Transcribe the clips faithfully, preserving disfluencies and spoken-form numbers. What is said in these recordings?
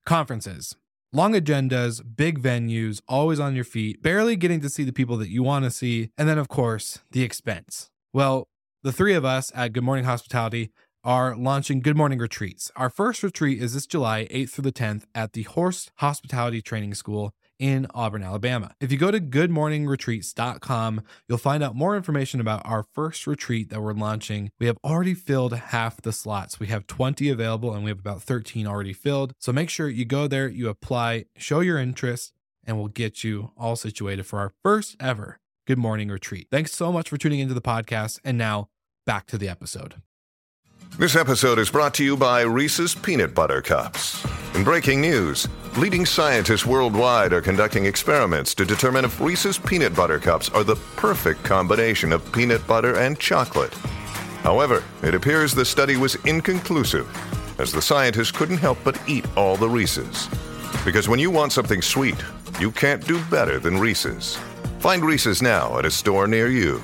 Conferences. Long agendas, big venues, always on your feet, barely getting to see the people that you want to see, and then, of course, the expense. Well, the three of us at Good Morning Hospitality are launching Good Morning Retreats. Our first retreat is this July eighth through the tenth at the Horst Hospitality Training School in Auburn, Alabama. If you go to good morning retreats dot com, you'll find out more information about our first retreat that we're launching. We have already filled half the slots. We have twenty available and we have about thirteen already filled. So make sure you go there, you apply, show your interest, and we'll get you all situated for our first ever Good Morning Retreat. Thanks so much for tuning into the podcast. And now back to the episode. This episode is brought to you by Reese's Peanut Butter Cups. In breaking news, leading scientists worldwide are conducting experiments to determine if Reese's Peanut Butter Cups are the perfect combination of peanut butter and chocolate. However, it appears the study was inconclusive, as the scientists couldn't help but eat all the Reese's. Because when you want something sweet, you can't do better than Reese's. Find Reese's now at a store near you.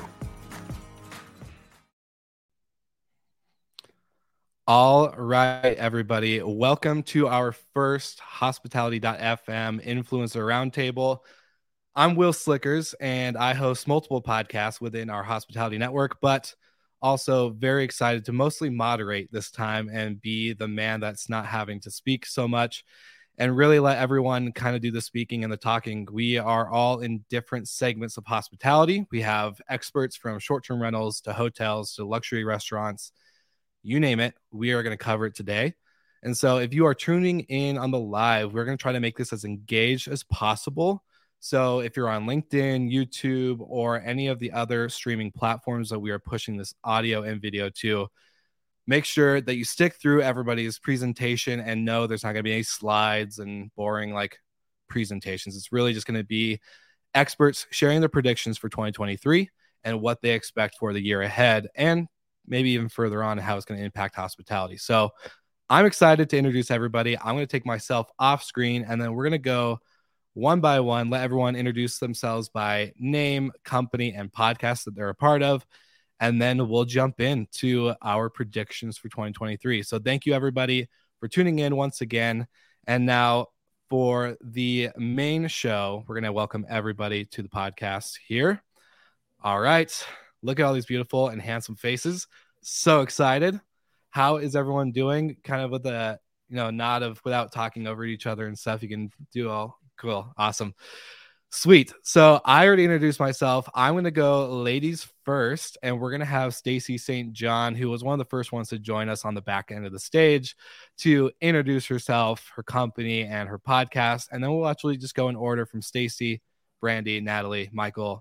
All right, everybody. Welcome to our first Hospitality dot f m Influencer Roundtable. I'm Will Slickers, and I host multiple podcasts within our hospitality network, but also very excited to mostly moderate this time and be the man that's not having to speak so much and really let everyone kind of do the speaking and the talking. We are all in different segments of hospitality. We have experts from short-term rentals to hotels to luxury restaurants. You name it, we are going to cover it today. And so if you are tuning in on the live, we're going to try to make this as engaged as possible. So if you're on LinkedIn, YouTube, or any of the other streaming platforms that we are pushing this audio and video to, make sure that you stick through everybody's presentation and know there's not going to be any slides and boring like presentations. It's really just going to be experts sharing their predictions for twenty twenty-three and what they expect for the year ahead, and maybe even further on how it's going to impact hospitality. So I'm excited to introduce everybody. I'm going to take myself off screen, and then we're going to go one by one, let everyone introduce themselves by name, company, and podcast that they're a part of. And then we'll jump into our predictions for twenty twenty-three. So thank you, everybody, for tuning in once again. And now for the main show, we're going to welcome everybody to the podcast here. All right. Look at all these beautiful and handsome faces. So excited. How is everyone doing? Kind of with a, you know, nod of without talking over each other and stuff. You can do all cool. Awesome. Sweet. So I already introduced myself. I'm going to go ladies first, and we're going to have Stacy Saint John, who was one of the first ones to join us on the back end of the stage, to introduce herself, her company, and her podcast. And then we'll actually just go in order from Stacy, Brandy, Natalie, Michael,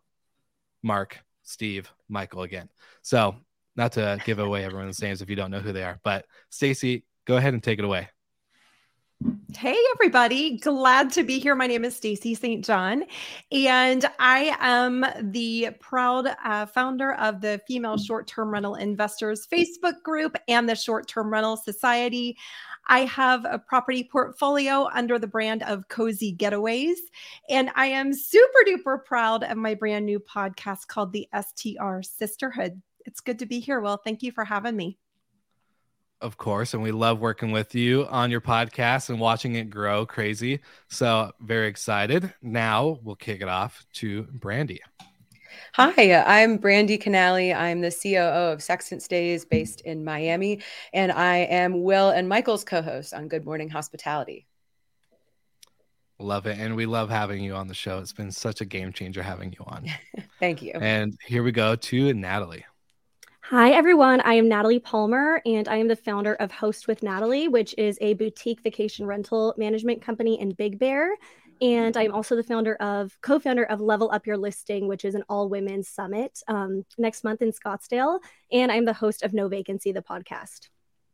Mark, Steve, Michael again. So not to give away everyone's names if you don't know who they are, but Stacy, go ahead and take it away. Hey, everybody. Glad to be here. My name is Stacy Saint John, and I am the proud uh, founder of the Female Short-Term Rental Investors Facebook group and the Short-Term Rental Society. I have a property portfolio under the brand of Cozy Getaways, and I am super duper proud of my brand new podcast called the S T R Sisterhood. It's good to be here, Will. Thank you for having me. Of course, and we love working with you on your podcast and watching it grow crazy. So very excited. Now we'll kick it off to Brandy. Hi, I'm Brandy Canali. I'm the C O O of Sextant Stays based in Miami, and I am Will and Michael's co-host on Good Morning Hospitality. Love it, and we love having you on the show. It's been such a game changer having you on. Thank you. And here we go to Natalie. Hi, everyone. I am Natalie Palmer, and I am the founder of Host with Natalie, which is a boutique vacation rental management company in Big Bear. And I'm also the founder of, co-founder of Level Up Your Listing, which is an all-women's summit um, next month in Scottsdale. And I'm the host of No Vacancy, the podcast.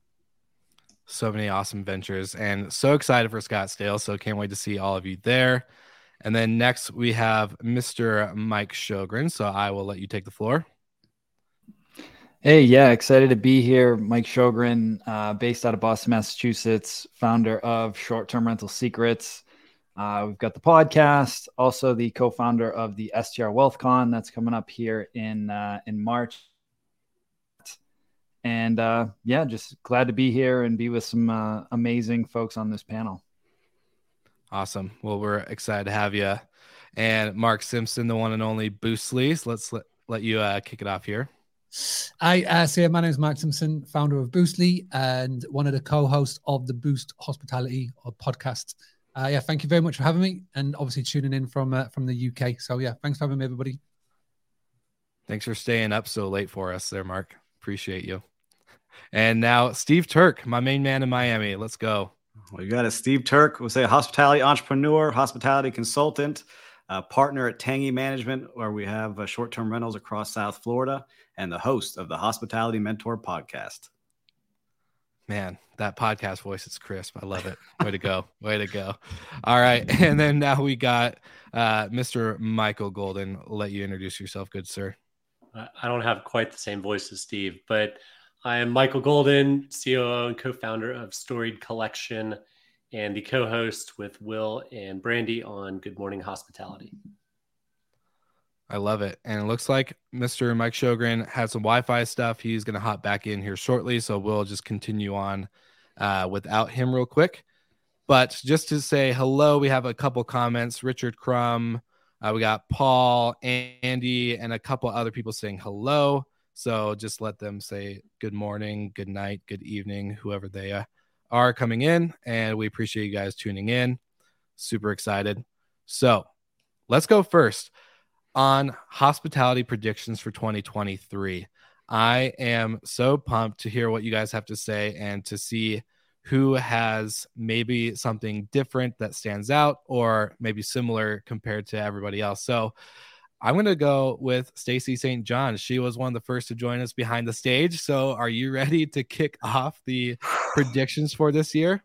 So many awesome ventures, and so excited for Scottsdale. So can't wait to see all of you there. And then next we have Mister Mike Sjogren. So I will let you take the floor. Hey, yeah, excited to be here. Mike Sjogren, uh, based out of Boston, Massachusetts, founder of Short-Term Rental Secrets. Uh, we've got the podcast, also the co-founder of the S T R WealthCon that's coming up here in uh, in March. And uh, yeah, just glad to be here and be with some uh, amazing folks on this panel. Awesome. Well, we're excited to have you. And Mark Simpson, the one and only Boostly. So let's let, let you uh, kick it off here. Hi, uh, so my name is Mark Simpson, founder of Boostly and one of the co-hosts of the Boost Hospitality podcast. Uh, yeah, thank you very much for having me, and obviously tuning in from uh, from the U K. So yeah, thanks for having me, everybody. Thanks for staying up so late for us there, Mark. Appreciate you. And now Steve Turk, my main man in Miami. Let's go. We got a Steve Turk. We'll say a hospitality entrepreneur, hospitality consultant, uh, partner at Tangy Management, where we have uh, short-term rentals across South Florida, and the host of the Hospitality Mentor podcast. Man, that podcast voice is crisp. I love it. Way to go. Way to go. All right. And then now we got uh, Mister Michael Golden. I'll let you introduce yourself, good sir. I don't have quite the same voice as Steve, but I am Michael Golden, C O O and co-founder of Storied Collection, and the co-host with Will and Brandy on Good Morning Hospitality. I love it. And it looks like Mister Mike Sjogren had some Wi-Fi stuff. He's going to hop back in here shortly, so we'll just continue on uh, without him real quick. But just to say hello, we have a couple comments. Richard Crum, uh, we got Paul, Andy, and a couple other people saying hello. So just let them say good morning, good night, good evening, whoever they uh, are coming in. And we appreciate you guys tuning in. Super excited. So let's go first on hospitality predictions for twenty twenty-three. I am so pumped to hear what you guys have to say and to see who has maybe something different that stands out or maybe similar compared to everybody else. So I'm going to go with Stacy Saint John. She was one of the first to join us behind the stage. So are you ready to kick off the predictions for this year?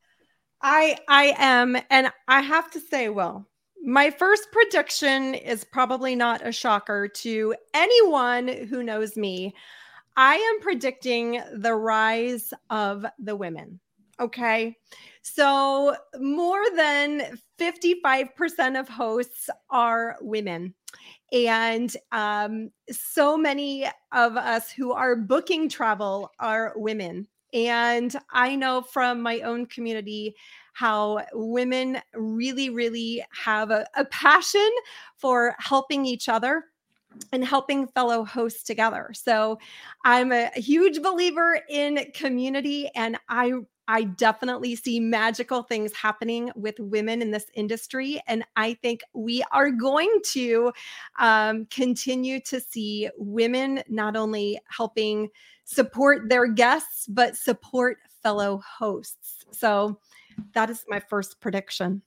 I I am. And I have to say, Will, my first prediction is probably not a shocker to anyone who knows me. I am predicting the rise of the women. Okay. So more than fifty-five percent of hosts are women. And um, so many of us who are booking travel are women. And I know from my own community how women really, really have a, a passion for helping each other and helping fellow hosts together. So I'm a huge believer in community, and I I definitely see magical things happening with women in this industry. And I think we are going to um, continue to see women not only helping support their guests, but support fellow hosts. So that is my first prediction.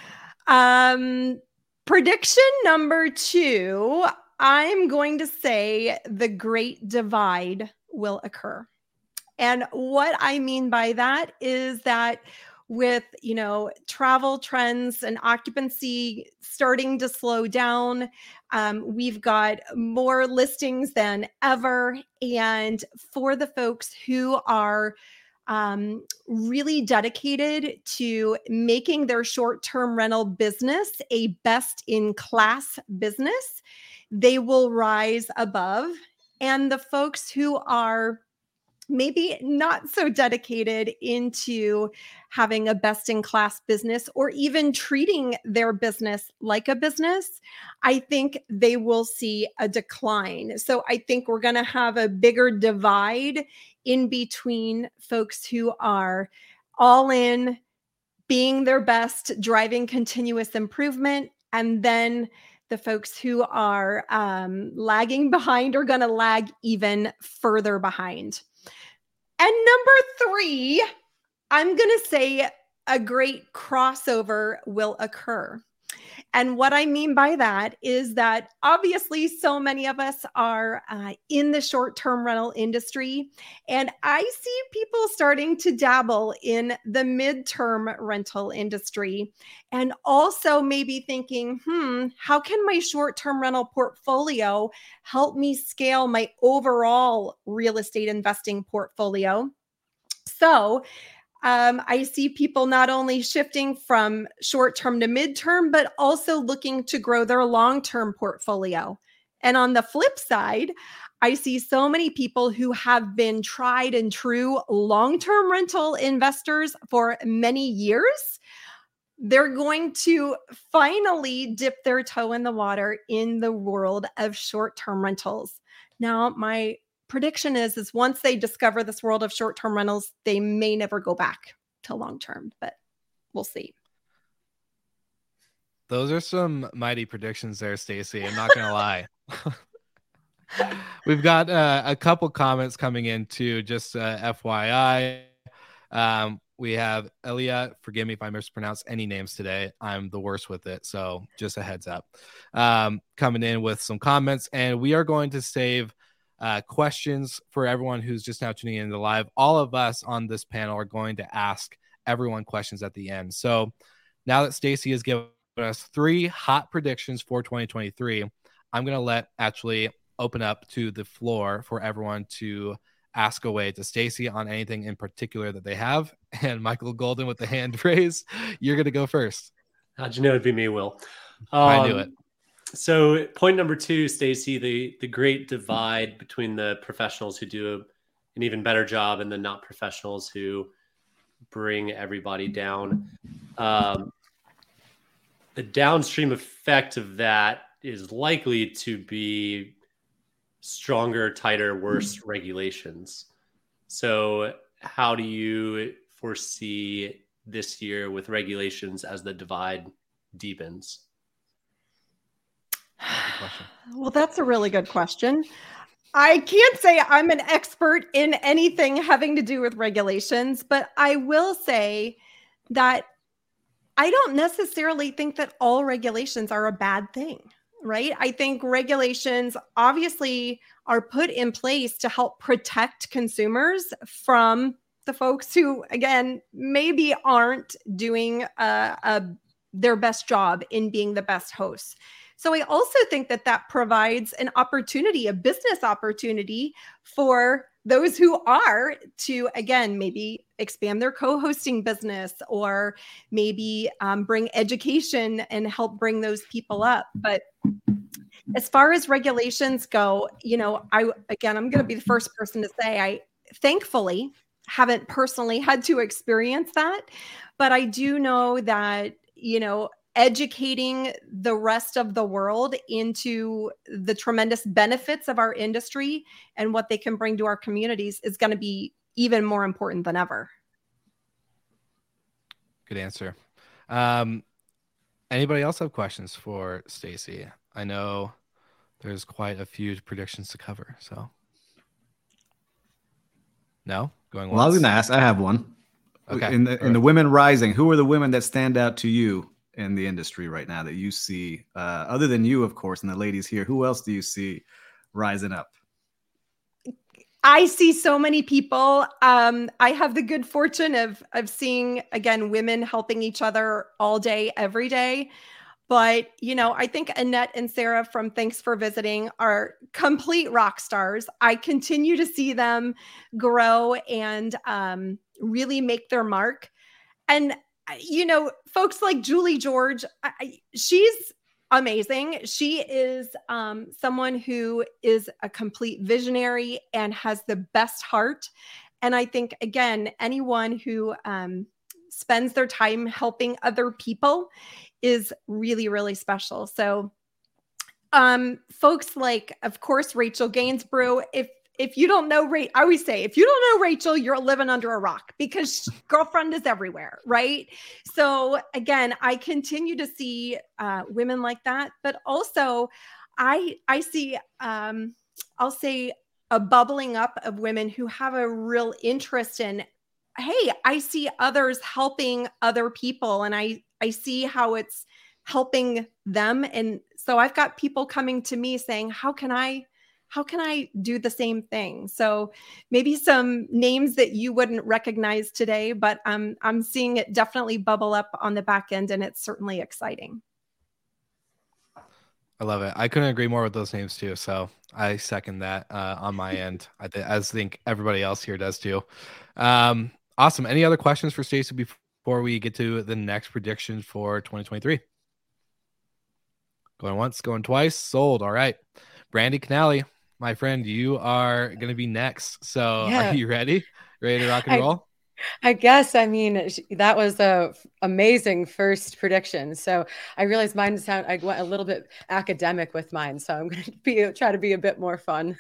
Um, prediction number two, I'm going to say the Great Divide will occur. And what I mean by that is that with, you know, travel trends and occupancy starting to slow down, um, we've got more listings than ever. And for the folks who are um, really dedicated to making their short-term rental business a best-in-class business, they will rise above. And the folks who are maybe not so dedicated into having a best-in-class business or even treating their business like a business, I think they will see a decline. So I think we're going to have a bigger divide in between folks who are all in, being their best, driving continuous improvement, and then the folks who are um, lagging behind are going to lag even further behind. And number three, I'm going to say a great crossover will occur. And what I mean by that is that obviously so many of us are uh, in the short-term rental industry, and I see people starting to dabble in the mid-term rental industry and also maybe thinking, hmm, how can my short-term rental portfolio help me scale my overall real estate investing portfolio? So Um, I see people not only shifting from short-term to mid-term, but also looking to grow their long-term portfolio. And on the flip side, I see so many people who have been tried and true long-term rental investors for many years they're going to finally dip their toe in the water in the world of short-term rentals. Now, my prediction is, is once they discover this world of short-term rentals, they may never go back to long-term, but we'll see. Those are some mighty predictions there, Stacy. I'm not going to lie. We've got uh, a couple comments coming in too, just uh, F Y I. Um, we have Elia. Forgive me if I mispronounce any names today. I'm the worst with it. So just a heads up. Um, coming in with some comments. And we are going to save uh, questions for everyone who's just now tuning into live. All of us on this panel are going to ask everyone questions at the end. So now that Stacy has given us three hot predictions for twenty twenty-three, I'm going to let actually open up to the floor for everyone to ask away to Stacy on anything in particular that they have. And Michael Golden with the hand raise, you're going to go first. How'd you know it'd be me, Will? Um, I knew it. So point number two, Stacy, the, the great divide between the professionals who do a, an even better job and the not professionals who bring everybody down. Um, the downstream effect of that is likely to be stronger, tighter, worse regulations. So how do you foresee this year with regulations as the divide deepens? Well, that's a really good question. I can't say I'm an expert in anything having to do with regulations, but I will say that I don't necessarily think that all regulations are a bad thing. Right? I think regulations obviously are put in place to help protect consumers from the folks who, again, maybe aren't doing uh, a, their best job in being the best hosts. So I also think that that provides an opportunity, a business opportunity for those who are to, again, maybe expand their co-hosting business or maybe um, bring education and help bring those people up. But as far as regulations go, you know, I, again, I'm going to be the first person to say I thankfully haven't personally had to experience that, but I do know that, you know, educating the rest of the world into the tremendous benefits of our industry and what they can bring to our communities is going to be even more important than ever. Good answer. Um, anybody else have questions for Stacy? I know there's quite a few predictions to cover. So no, going once. Well, I was going to ask. I have one. Okay. In the in the women rising, who are the women that stand out to you in the industry right now that you see, uh, other than you, of course, and the ladies here? Who else do you see rising up? I see so many people. Um, I have the good fortune of of seeing, again, women helping each other all day, every day. But, you know, I think Annette and Sarah from Thanks for Visiting are complete rock stars. I continue to see them grow and um, really make their mark. And, you know, folks like Julie George, I, she's amazing. She is um, someone who is a complete visionary and has the best heart. And I think, again, anyone who um, spends their time helping other people is really, really special. So um, folks like, of course, Rachel Gainsborough, if if you don't know, Ra- I always say, if you don't know Rachel, you're living under a rock because girlfriend is everywhere, right? So again, I continue to see uh, women like that, but also I I see, um, I'll say, a bubbling up of women who have a real interest in, hey, I see others helping other people, and I I see how it's helping them. And so I've got people coming to me saying, how can I, how can I do the same thing? So maybe some names that you wouldn't recognize today, but um, I'm seeing it definitely bubble up on the back end, and it's certainly exciting. I love it. I couldn't agree more with those names too. So I second that uh, on my end. I, th- I think everybody else here does too. Um, awesome. Any other questions for Stacy before? Before we get to the next prediction for twenty twenty-three. Going once, going twice, sold. All right. Brandy Canali, my friend, you are going to be next. So Yeah. Are you ready? Ready to rock and I, roll? I guess, I mean, that was a amazing first prediction. So I realized mine sound, I went a little bit academic with mine. So I'm going to be, try to be a bit more fun.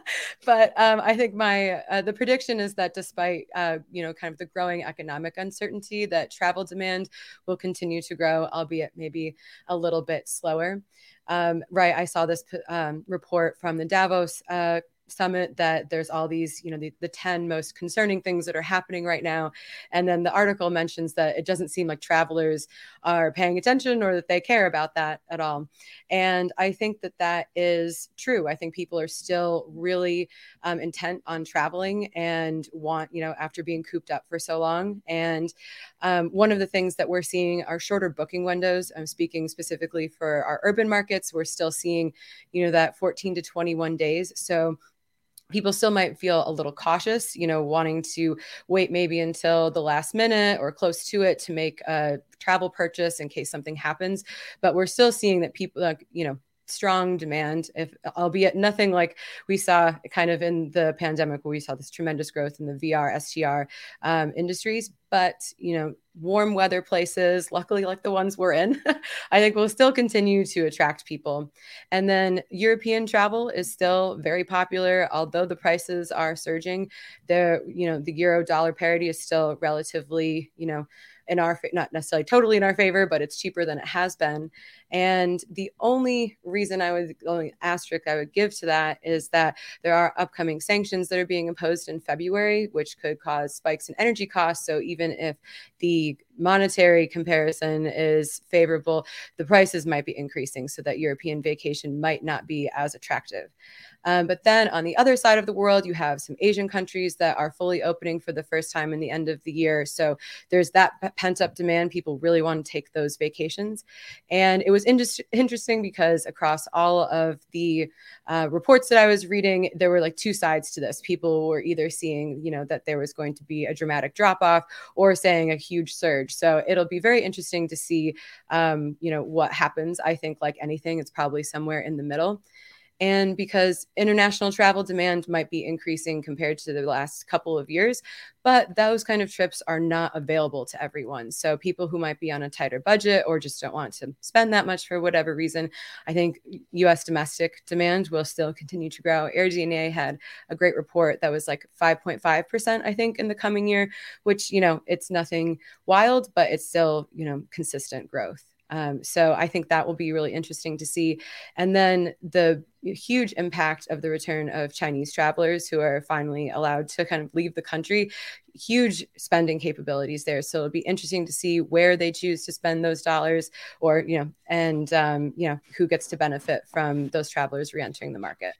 But um, I think my, uh, the prediction is that despite, uh, you know, kind of the growing economic uncertainty, that travel demand will continue to grow, albeit maybe a little bit slower. Um, right. I saw this um, report from the Davos uh, summit that there's all these, you know, the, the ten most concerning things that are happening right now. And then the article mentions that it doesn't seem like travelers are paying attention or that they care about that at all. And I think that that is true. I think people are still really um, intent on traveling and want, you know, after being cooped up for so long. And um, one of the things that we're seeing are shorter booking windows. I'm speaking specifically for our urban markets. We're still seeing, you know, that fourteen to twenty-one days. So people still might feel a little cautious, you know, wanting to wait maybe until the last minute or close to it to make a travel purchase in case something happens. But we're still seeing that people, like, you know, strong demand, if albeit nothing like we saw kind of in the pandemic where we saw this tremendous growth in the V R, S T R um, industries. But, you know, warm weather places, luckily like the ones we're in, I think will still continue to attract people. And then European travel is still very popular, although the prices are surging. There, you know, the euro dollar parity is still relatively, you know, in our, not necessarily totally in our favor, but it's cheaper than it has been. And the only reason I would, the only asterisk I would give to that is that there are upcoming sanctions that are being imposed in February, which could cause spikes in energy costs. So even if the monetary comparison is favorable, the prices might be increasing so that European vacation might not be as attractive. Um, but then on the other side of the world, you have some Asian countries that are fully opening for the first time in the end of the year. So there's that pent up demand. People really want to take those vacations. And it was indus- interesting because across all of the uh, reports that I was reading, there were like two sides to this. People were either seeing, you know, that there was going to be a dramatic drop off or saying a huge surge. So it'll be very interesting to see, um, you know, what happens. I think like anything, it's probably somewhere in the middle. And because international travel demand might be increasing compared to the last couple of years, but those kind of trips are not available to everyone. So people who might be on a tighter budget or just don't want to spend that much for whatever reason, I think U S domestic demand will still continue to grow. AirDNA had a great report that was like five point five percent, I think, in the coming year, which, you know, it's nothing wild, but it's still, you know, consistent growth. Um, so I think that will be really interesting to see. And then the huge impact of the return of Chinese travelers who are finally allowed to kind of leave the country, huge spending capabilities there. So it'll be interesting to see where they choose to spend those dollars or, you know, and, um, you know, who gets to benefit from those travelers reentering the market.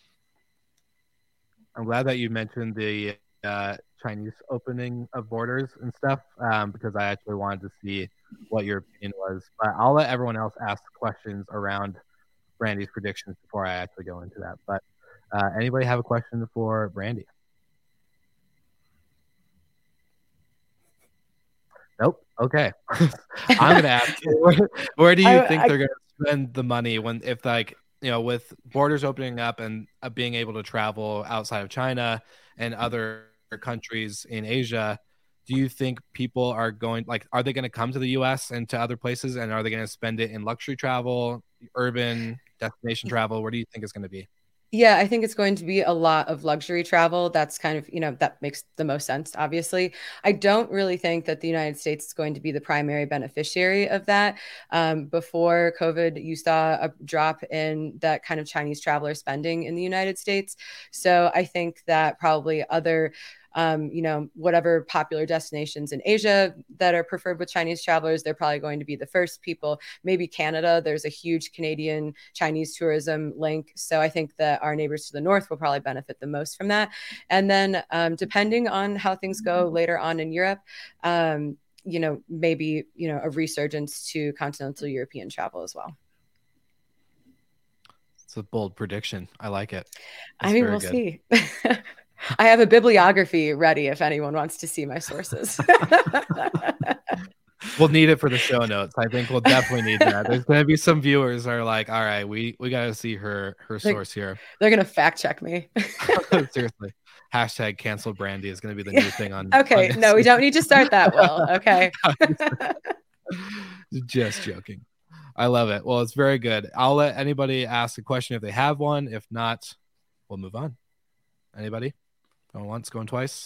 I'm glad that you mentioned the uh, Chinese opening of borders and stuff um, because I actually wanted to see what your opinion was. But I'll let everyone else ask questions around Brandy's predictions before I actually go into that. But uh, anybody have a question for Brandy? Nope. Okay. I'm going to ask you, where, where do you I, think I, they're going to spend the money when, if like, you know, with borders opening up and uh, being able to travel outside of China and other countries in Asia, do you think people are going, like, are they going to come to the U S and to other places, and are they going to spend it in luxury travel, urban destination travel? Where do you think it's going to be? Yeah, I think it's going to be a lot of luxury travel. That's kind of, you know, that makes the most sense, obviously. I don't really think that the United States is going to be the primary beneficiary of that. Um, before COVID, you saw a drop in that kind of Chinese traveler spending in the United States. So I think that probably other Um, you know, whatever popular destinations in Asia that are preferred with Chinese travelers, they're probably going to be the first people. Maybe Canada, there's a huge Canadian Chinese tourism link. So I think that our neighbors to the north will probably benefit the most from that. And then um, depending on how things go later on in Europe, um, you know, maybe, you know, a resurgence to continental European travel as well. It's a bold prediction. I like it. That's I mean, we'll good. see. I have a bibliography ready if anyone wants to see my sources. We'll need it for the show notes. I think we'll definitely need that. There's going to be some viewers are like, all right, we, we got to see her, her source they're, here. They're going to fact check me. Seriously. hashtag cancel Brandy is going to be the new thing on. Okay, on no, we don't need to start that. Will okay. Just joking. I love it. Well, it's very good. I'll let anybody ask a question if they have one. If not, we'll move on. Anybody? Going once, going twice?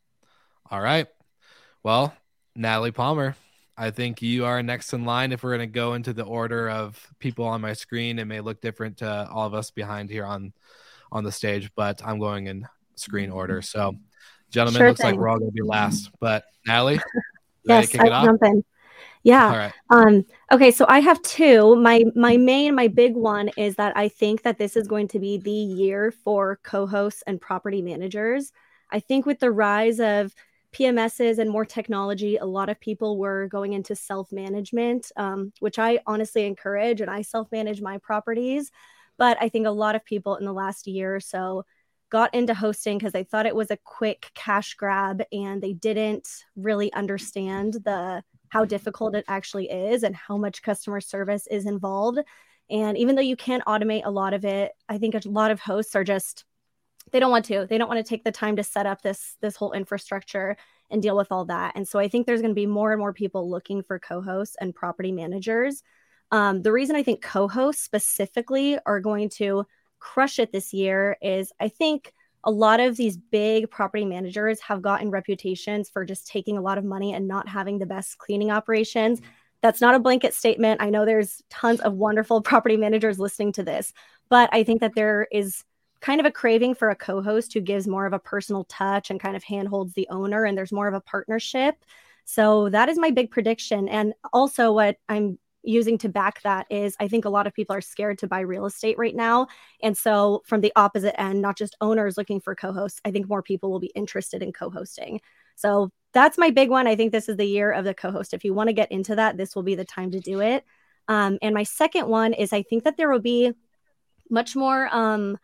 All right. Well, Natalie Palmer, I think you are next in line. If we're going to go into the order of people on my screen, it may look different to all of us behind here on, on the stage, but I'm going in screen order. So, gentlemen, Sure looks thing. like we're all going to be last. But Natalie, ready Yes, to kick it I'll off? jump in. Yeah. All right. Um, okay, so I have two. My my main, my big one is that I think that this is going to be the year for co-hosts and property managers. I think with the rise of P M Ss and more technology, a lot of people were going into self-management, um, which I honestly encourage, and I self-manage my properties. But I think a lot of people in the last year or so got into hosting because they thought it was a quick cash grab, and they didn't really understand the how difficult it actually is and how much customer service is involved. And even though you can automate a lot of it, I think a lot of hosts are just, they don't want to, they don't want to take the time to set up this, this whole infrastructure and deal with all that. And so I think there's going to be more and more people looking for co-hosts and property managers. Um, the reason I think co-hosts specifically are going to crush it this year is I think a lot of these big property managers have gotten reputations for just taking a lot of money and not having the best cleaning operations. That's not a blanket statement. I know there's tons of wonderful property managers listening to this, but I think that there is kind of a craving for a co-host who gives more of a personal touch and kind of handholds the owner, and there's more of a partnership. So that is my big prediction. And also what I'm using to back that is I think a lot of people are scared to buy real estate right now. And so from the opposite end, not just owners looking for co-hosts, I think more people will be interested in co-hosting. So that's my big one. I think this is the year of the co-host. If you want to get into that, this will be the time to do it. Um, and my second one is I think that there will be much more, um,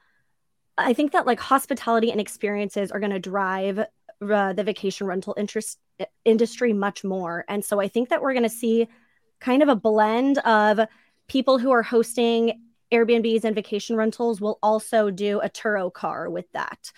I think that like hospitality and experiences are going to drive uh, the vacation rental interest industry much more. And so I think that we're going to see kind of a blend of people who are hosting Airbnbs and vacation rentals will also do a Turo car with that,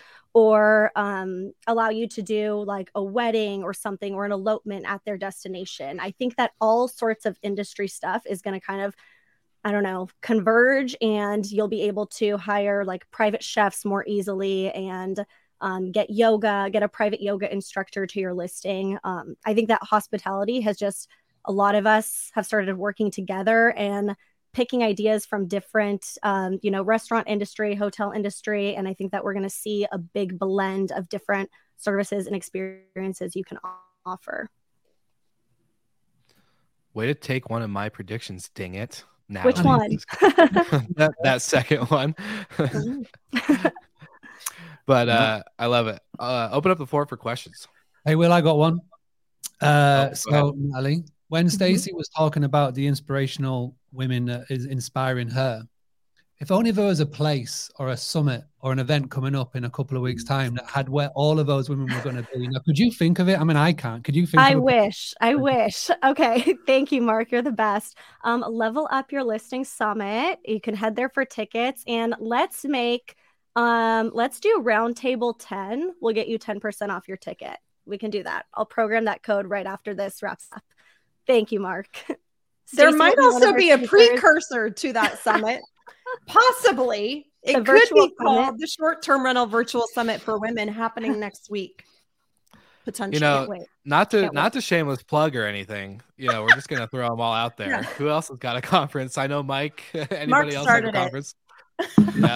or um, allow you to do like a wedding or something or an elopement at their destination. I think that all sorts of industry stuff is going to kind of, I don't know, converge, and you'll be able to hire like private chefs more easily and um, get yoga, get a private yoga instructor to your listing. Um, I think that hospitality has just, a lot of us have started working together and picking ideas from different, um, you know, restaurant industry, hotel industry. And I think that we're going to see a big blend of different services and experiences you can offer. Way to take one of my predictions, ding it. Now, Which one? that, that second one. But uh, I love it. Uh, open up the floor for questions. Hey, Will, I got one. Uh, Oh, so, Natalie, when Stacey was talking about the inspirational women that is inspiring her, if only there was a place or a summit or an event coming up in a couple of weeks' time that had where all of those women were going to be. Now, could you think of it? I mean, I can't. Could you think I of it? wish. I wish. Okay. Thank you, Mark. You're the best. Um, Level Up Your Listing Summit. You can head there for tickets, and let's make, um, let's do Roundtable ten. We'll get you ten percent off your ticket. We can do that. I'll program that code right after this wraps up. Thank you, Mark. There Stacey might will one of also our be a speakers. precursor to that summit. Possibly. It The could virtual be called summit. the Short-Term Rental Virtual Summit for Women happening next week. Potentially. You know, wait. not to Can't not to shameless plug or anything. You know, we're just gonna throw them all out there. Yeah. Who else has got a conference? I know Mike. Anybody Mark else have a started it. conference? Yeah.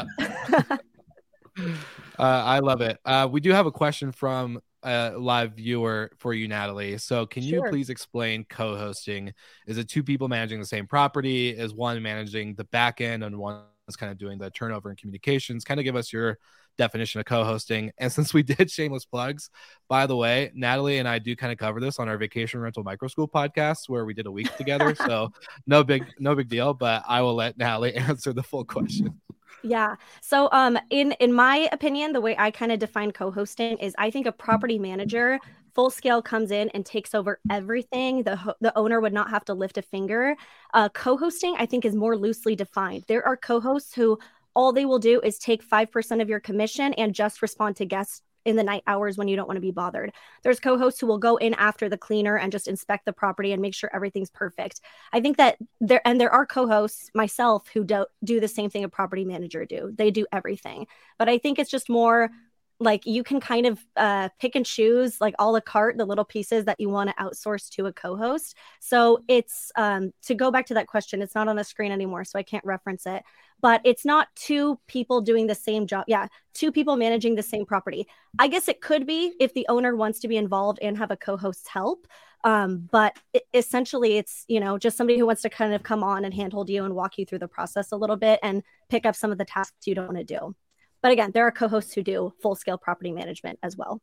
uh, I love it. Uh, we do have a question from a live viewer for you, Natalie. So can you Sure. please explain co-hosting? Is it two people managing the same property? Is one managing the back end and one is kind of doing the turnover and communications? Kind of give us your definition of co-hosting. And since we did shameless plugs, by the way, Natalie and I do kind of cover this on our Vacation Rental Micro School podcast where we did a week together. So no big, no big deal, but I will let Natalie answer the full question. Yeah. So um in in my opinion, the way I kind of define co-hosting is I think a property manager full scale comes in and takes over everything. The ho- the owner would not have to lift a finger. Uh, co-hosting, I think, is more loosely defined. There are co-hosts who all they will do is take five percent of your commission and just respond to guest in the night hours when you don't want to be bothered. There's co-hosts who will go in after the cleaner and just inspect the property and make sure everything's perfect. I think that there, and there are co-hosts, myself, who do, do the same thing a property manager do. They do everything. But I think it's just more like you can kind of uh, pick and choose, like a la carte, the little pieces that you want to outsource to a co-host. So it's, um, to go back to that question, it's not on the screen anymore, so I can't reference it, but it's not two people doing the same job. Yeah, two people managing the same property. I guess it could be if the owner wants to be involved and have a co-host's help. Um, but it, essentially it's, you know, just somebody who wants to kind of come on and handhold you and walk you through the process a little bit and pick up some of the tasks you don't want to do. But again, there are co-hosts who do full-scale property management as well.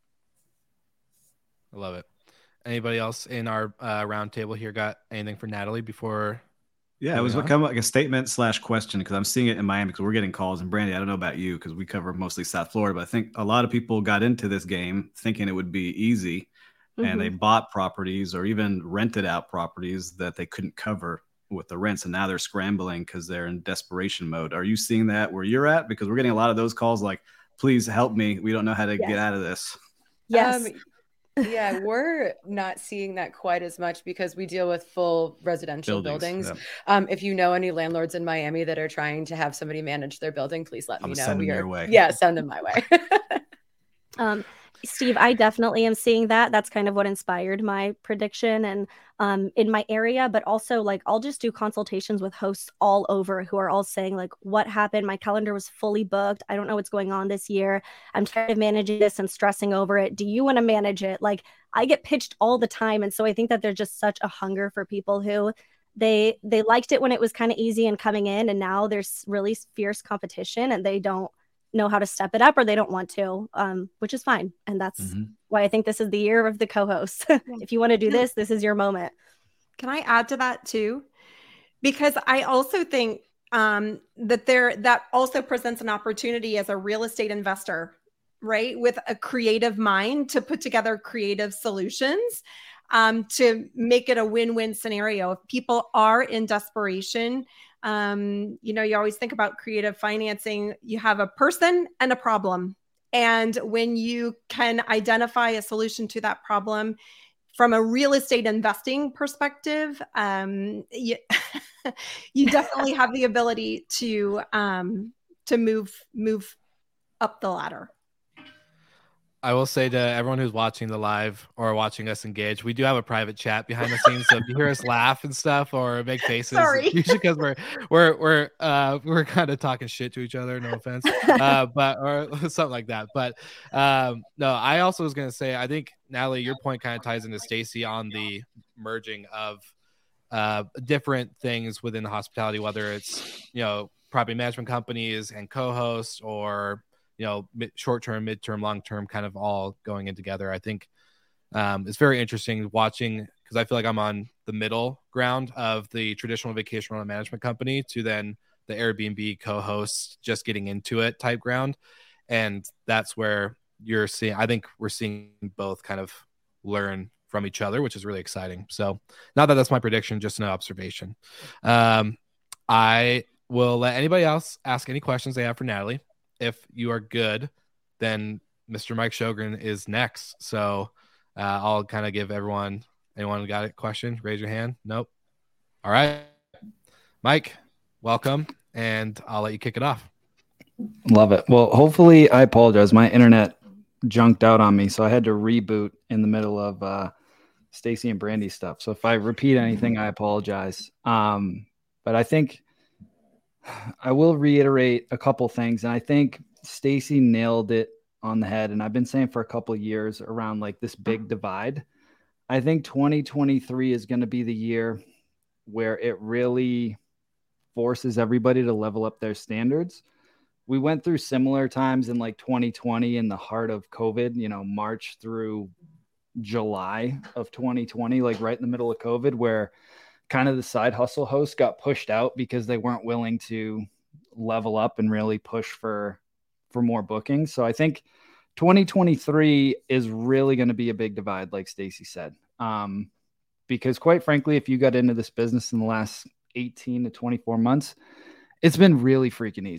I love it. Anybody else in our uh, roundtable here got anything for Natalie before? Yeah, it was kind of like a statement slash question because I'm seeing it in Miami because we're getting calls. And Brandy, I don't know about you because we cover mostly South Florida, but I think a lot of people got into this game thinking it would be easy, mm-hmm. and they bought properties or even rented out properties that they couldn't cover with the rents, and now they're scrambling because they're in desperation mode. Are you seeing that where you're at? Because we're getting a lot of those calls like, please help me. We don't know how to yes. get out of this. Yes. Um, yeah, we're not seeing that quite as much because we deal with full residential buildings. buildings. Yeah. Um, if you know any landlords in Miami that are trying to have somebody manage their building, please let I'm me know. Send them we are, your way. Yeah, send them my way. um, Steve, I definitely am seeing that. That's kind of what inspired my prediction and um, in my area, but also like I'll just do consultations with hosts all over who are all saying like, what happened? My calendar was fully booked. I don't know what's going on this year. I'm tired of managing this and stressing over it. Do you want to manage it? Like I get pitched all the time. And so I think that there's just such a hunger for people who they, they liked it when it was kind of easy and coming in. And now there's really fierce competition and they don't know how to step it up or they don't want to, um, which is fine. And that's mm-hmm. why I think this is the year of the co-hosts. If you want to do this, this is your moment. Can I add to that too? Because I also think um, that there, that also presents an opportunity as a real estate investor, right? With a creative mind to put together creative solutions um, to make it a win-win scenario. If people are in desperation, Um, you know, you always think about creative financing. You have a person and a problem. And when you can identify a solution to that problem from a real estate investing perspective, um, you, you definitely have the ability to, um, to move, move up the ladder. I will say to everyone who's watching the live or watching us engage, we do have a private chat behind the scenes. So if you hear us laugh and stuff or make faces, Sorry. usually because we're we're we're uh, we're kind of talking shit to each other. No offense, uh, but or something like that. But um, no, I also was gonna say, I think Natalie, your point kind of ties into Stacy on the merging of uh, different things within the hospitality, whether it's you know property management companies and co-hosts or you know, mid, short-term, mid-term, long-term, kind of all going in together. I think um, it's very interesting watching because I feel like I'm on the middle ground of the traditional vacation rental management company to then the Airbnb co-hosts just getting into it type ground. And that's where you're seeing, I think we're seeing both kind of learn from each other, which is really exciting. So not that that's my prediction, just an observation. Um, I will let anybody else ask any questions they have for Natalie. If you are good, then Mister Mike Sjogren is next. So uh, I'll kind of give everyone, anyone who got a question, raise your hand. Nope. All right. Mike, welcome. And I'll let you kick it off. Love it. Well, hopefully I apologize. My internet junked out on me. So I had to reboot in the middle of uh, Stacy and Brandy stuff. So if I repeat anything, I apologize. Um, but I think I will reiterate a couple things. And I think Stacy nailed it on the head. And I've been saying for a couple of years around like this big divide. I think twenty twenty-three is going to be the year where it really forces everybody to level up their standards. We went through similar times in like twenty twenty in the heart of COVID, you know, March through July of twenty twenty, like right in the middle of COVID, where kind of the side hustle hosts got pushed out because they weren't willing to level up and really push for, for more bookings. So I think twenty twenty-three is really going to be a big divide, like Stacy said. Um, because quite frankly, if you got into this business in the last eighteen to twenty-four months, it's been really freaking easy.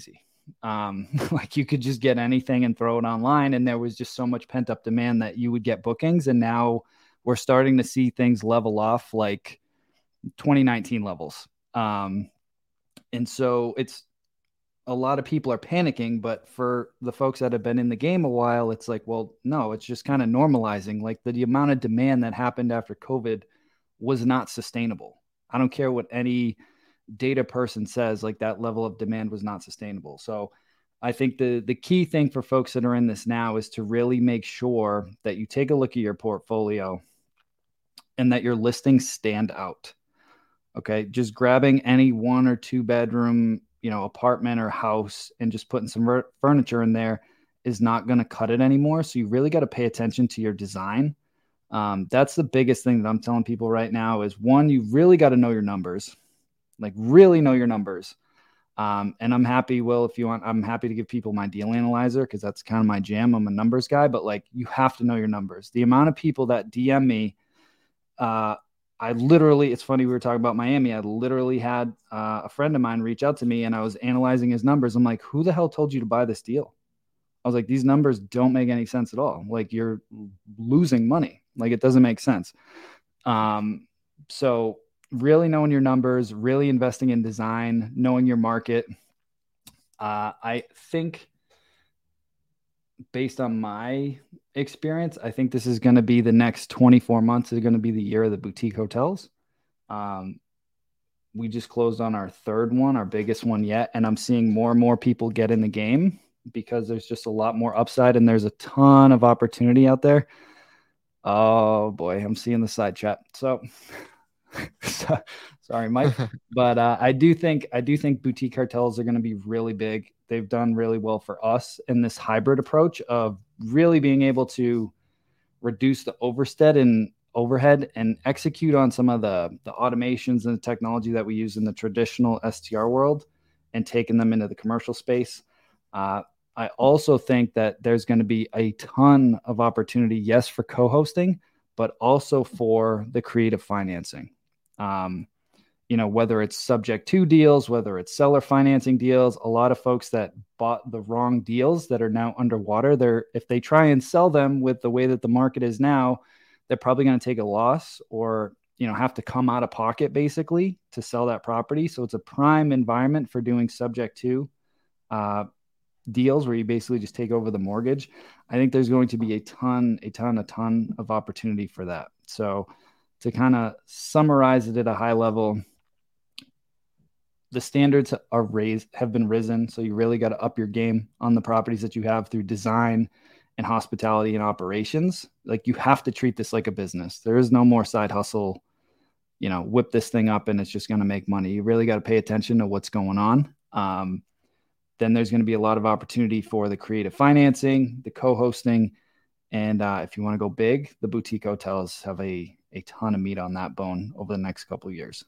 Um, like you could just get anything and throw it online. And there was just so much pent up demand that you would get bookings. And now we're starting to see things level off like twenty nineteen levels. Um, and so it's, a lot of people are panicking, but for the folks that have been in the game a while, it's like, well, no, it's just kind of normalizing. Like the, the amount of demand that happened after COVID was not sustainable. I don't care what any data person says, like that level of demand was not sustainable. So I think the, the key thing for folks that are in this now is to really make sure that you take a look at your portfolio and that your listings stand out. Okay. Just grabbing any one or two bedroom, you know, apartment or house and just putting some r- furniture in there is not going to cut it anymore. So you really got to pay attention to your design. Um, that's the biggest thing that I'm telling people right now is one, you really got to know your numbers, like really know your numbers. Um, and I'm happy, Will, if you want, I'm happy to give people my deal analyzer because that's kind of my jam. I'm a numbers guy, but like you have to know your numbers. The amount of people that D M me, uh, I literally, it's funny, we were talking about Miami. I literally had uh, a friend of mine reach out to me and I was analyzing his numbers. I'm like, who the hell told you to buy this deal? I was like, these numbers don't make any sense at all. Like you're losing money. Like it doesn't make sense. Um, so really knowing your numbers, really investing in design, knowing your market. Uh, I think based on my experience, I think this is going to be the next twenty-four months is going to be the year of the boutique hotels. Um, we just closed on our third one, our biggest one yet. And I'm seeing more and more people get in the game because there's just a lot more upside and there's a ton of opportunity out there. Oh boy, I'm seeing the side chat. So, so sorry, Mike, but uh, I do think, I do think boutique hotels are going to be really big. They've done really well for us in this hybrid approach of really being able to reduce the overstead and overhead and execute on some of the, the automations and the technology that we use in the traditional S T R world and taking them into the commercial space. Uh, I also think that there's going to be a ton of opportunity, yes, for co-hosting, but also for the creative financing. Um, you know, whether it's subject to deals, whether it's seller financing deals, a lot of folks that bought the wrong deals that are now underwater, they're, if they try and sell them with the way that the market is now, they're probably going to take a loss or, you know, have to come out of pocket basically to sell that property. So it's a prime environment for doing subject to uh, deals where you basically just take over the mortgage. I think there's going to be a ton, a ton, a ton of opportunity for that. So to kind of summarize it at a high level, the standards are raised, have been risen. So you really got to up your game on the properties that you have through design and hospitality and operations. Like you have to treat this like a business. There is no more side hustle, you know, whip this thing up and it's just going to make money. You really got to pay attention to what's going on. Um, then there's going to be a lot of opportunity for the creative financing, the co-hosting. And uh, if you want to go big, the boutique hotels have a, a ton of meat on that bone over the next couple of years.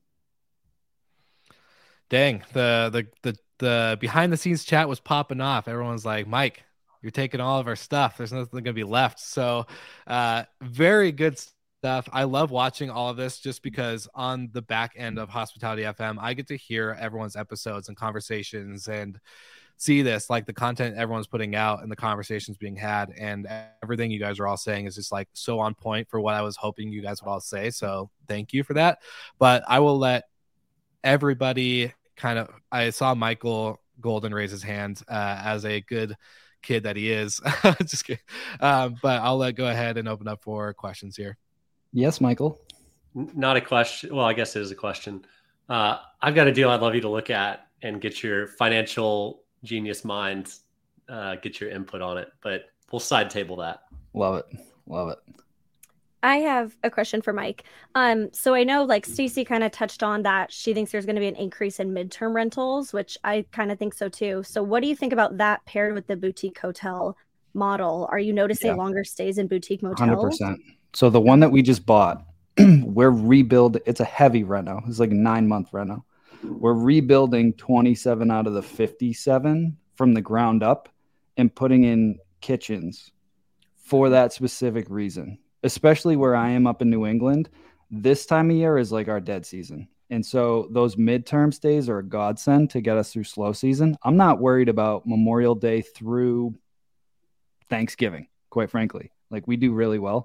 Dang, the, the, the, the behind the scenes chat was popping off. Everyone's like, Mike, you're taking all of our stuff. There's nothing going to be left. So uh, very good stuff. I love watching all of this just because on the back end of Hospitality F M, I get to hear everyone's episodes and conversations and see this, like the content everyone's putting out and the conversations being had, and everything you guys are all saying is just like so on point for what I was hoping you guys would all say. So thank you for that. But I will let everybody kind of, I saw Michael Golden raise his hand uh, as a good kid that he is. Just kidding. Um, but I'll let go ahead and open up for questions here. Yes, Michael. Not a question. Well, I guess it is a question. Uh, I've got a deal I'd love you to look at and get your financial genius mind, uh, get your input on it, but we'll side table that. Love it. Love it. I have a question for Mike. Um, so I know like Stacey kind of touched on that she thinks there's going to be an increase in midterm rentals, which I kind of think so too. So what do you think about that paired with the boutique hotel model? Are you noticing yeah. longer stays in boutique motels? one hundred percent. So the one that we just bought, we're rebuilding. It's a heavy reno. It's like a nine month reno. We're rebuilding twenty-seven out of the fifty-seven from the ground up and putting in kitchens for that specific reason. Especially where I am up in New England, this time of year is like our dead season. And so those midterm stays are a godsend to get us through slow season. I'm not worried about Memorial Day through Thanksgiving, quite frankly. Like, we do really well.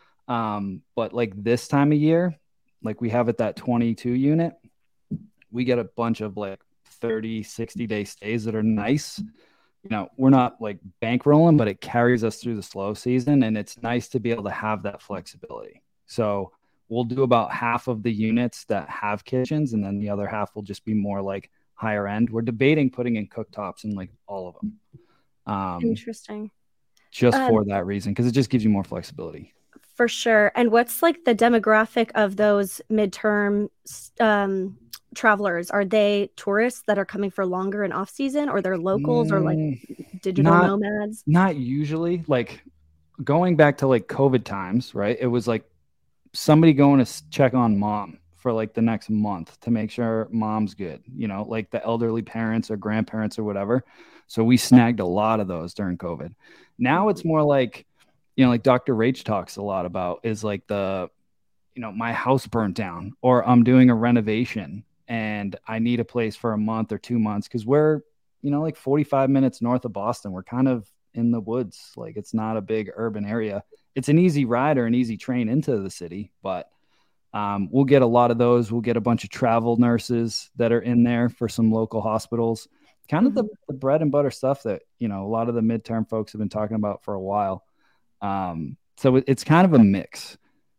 Um, but like this time of year, like we have at that twenty-two unit, we get a bunch of like thirty, sixty day stays that are nice. You know, we're not like bankrolling, but it carries us through the slow season. And it's nice to be able to have that flexibility. So we'll do about half of the units that have kitchens, and then the other half will just be more like higher end. We're debating putting in cooktops in like all of them. Um, Interesting. Just um, for that reason, because it just gives you more flexibility. For sure. And what's like the demographic of those midterm um, travelers? Are they tourists that are coming for longer and off season, or they're locals mm, or like digital not, nomads? Not usually. Like going back to like COVID times, right? It was like somebody going to check on mom for like the next month to make sure mom's good, you know, like the elderly parents or grandparents or whatever. So we snagged a lot of those during COVID. Now it's more like, you know, like Doctor Rach talks a lot about is like the, you know, my house burnt down, or I'm doing a renovation and I need a place for a month or two months. Cause we're, you know, like forty-five minutes north of Boston. We're kind of in the woods. Like it's not a big urban area. It's an easy ride or an easy train into the city, but um, we'll get a lot of those. We'll get a bunch of travel nurses that are in there for some local hospitals, kind of mm-hmm. the, the bread and butter stuff that, you know, a lot of the midterm folks have been talking about for a while. Um, so it, it's kind of a mix,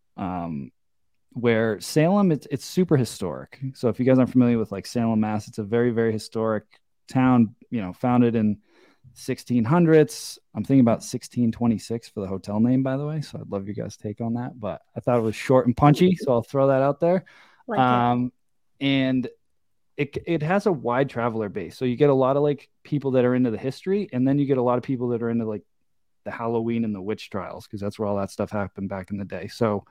um, where Salem, it's, it's super historic. So if you guys aren't familiar with like Salem, Mass, it's a very, very historic town, you know, founded in sixteen hundreds. I'm thinking about sixteen twenty-six for the hotel name, by the way. So I'd love your guys' take on that, but I thought it was short and punchy. So I'll throw that out there. Like um, and it, it has a wide traveler base. So you get a lot of like people that are into the history, and then you get a lot of people that are into like the Halloween and the witch trials, because that's where all that stuff happened back in the day. So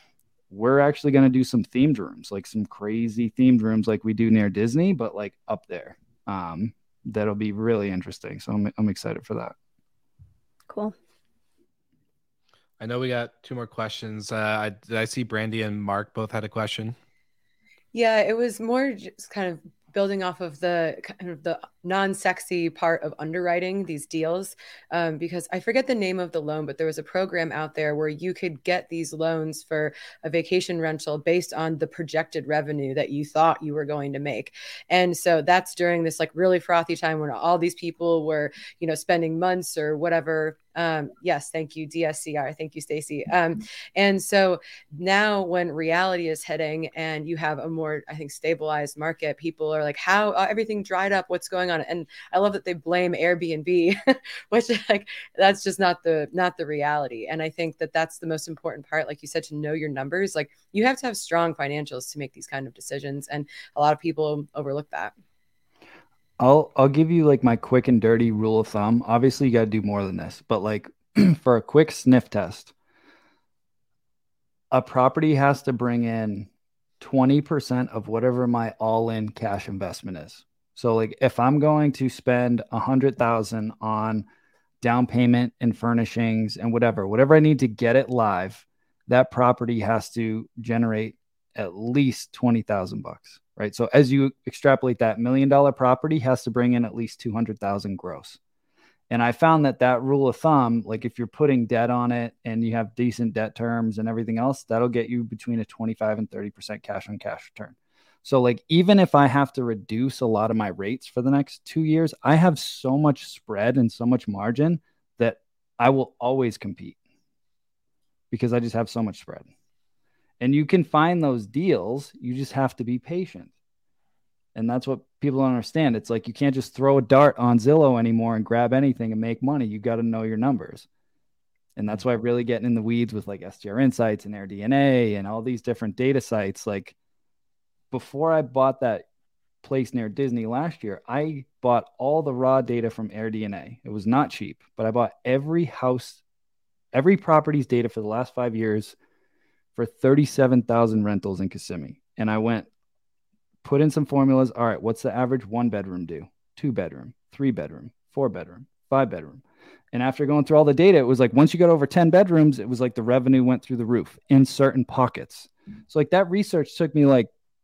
we're actually going to do some themed rooms, like some crazy themed rooms like we do near Disney, but like up there. Um, that'll be really interesting. So I'm, I'm excited for that. Cool. I know we got two more questions. Uh, I, did I see Brandy and Mark both had a question? Yeah, it was more just kind of building off of the kind of the non-sexy part of underwriting these deals, um, because I forget the name of the loan, but there was a program out there where you could get these loans for a vacation rental based on the projected revenue that you thought you were going to make. And so that's during this like really frothy time when all these people were, you know, spending months or whatever. Um, yes, thank you, D S C R. Thank you, Stacy. Um, and so now when reality is hitting and you have a more, I think, stabilized market, people are like, how uh, everything dried up, what's going on? And I love that they blame Airbnb, which like, that's just not the, not the reality. And I think that that's the most important part. Like you said, to know your numbers, like you have to have strong financials to make these kind of decisions. And a lot of people overlook that. I'll I'll give you like my quick and dirty rule of thumb. Obviously, you got to do more than this, but like for a quick sniff test, a property has to bring in twenty percent of whatever my all-in cash investment is. So like if I'm going to spend a hundred thousand on down payment and furnishings and whatever, whatever I need to get it live, that property has to generate at least twenty thousand bucks. Right. So as you extrapolate, that million dollar property has to bring in at least two hundred thousand gross. And I found that that rule of thumb, like if you're putting debt on it and you have decent debt terms and everything else, that'll get you between a twenty-five and thirty percent cash on cash return. So like, even if I have to reduce a lot of my rates for the next two years, I have so much spread and so much margin that I will always compete because I just have so much spread. And you can find those deals. You just have to be patient. And that's what people don't understand. It's like you can't just throw a dart on Zillow anymore and grab anything and make money. You got to know your numbers. And that's why really getting in the weeds with like S T R Insights and AirDNA and all these different data sites. Like before I bought that place near Disney last year, I bought all the raw data from AirDNA. It was not cheap, but I bought every house, every property's data for the last five years for thirty-seven thousand rentals in Kissimmee. And I went, put in some formulas. All right, what's the average one bedroom do? Two bedroom, three bedroom, four bedroom, five bedroom. And after going through all the data, it was like, once you got over ten bedrooms, it was like the revenue went through the roof in certain pockets. So like that research took me like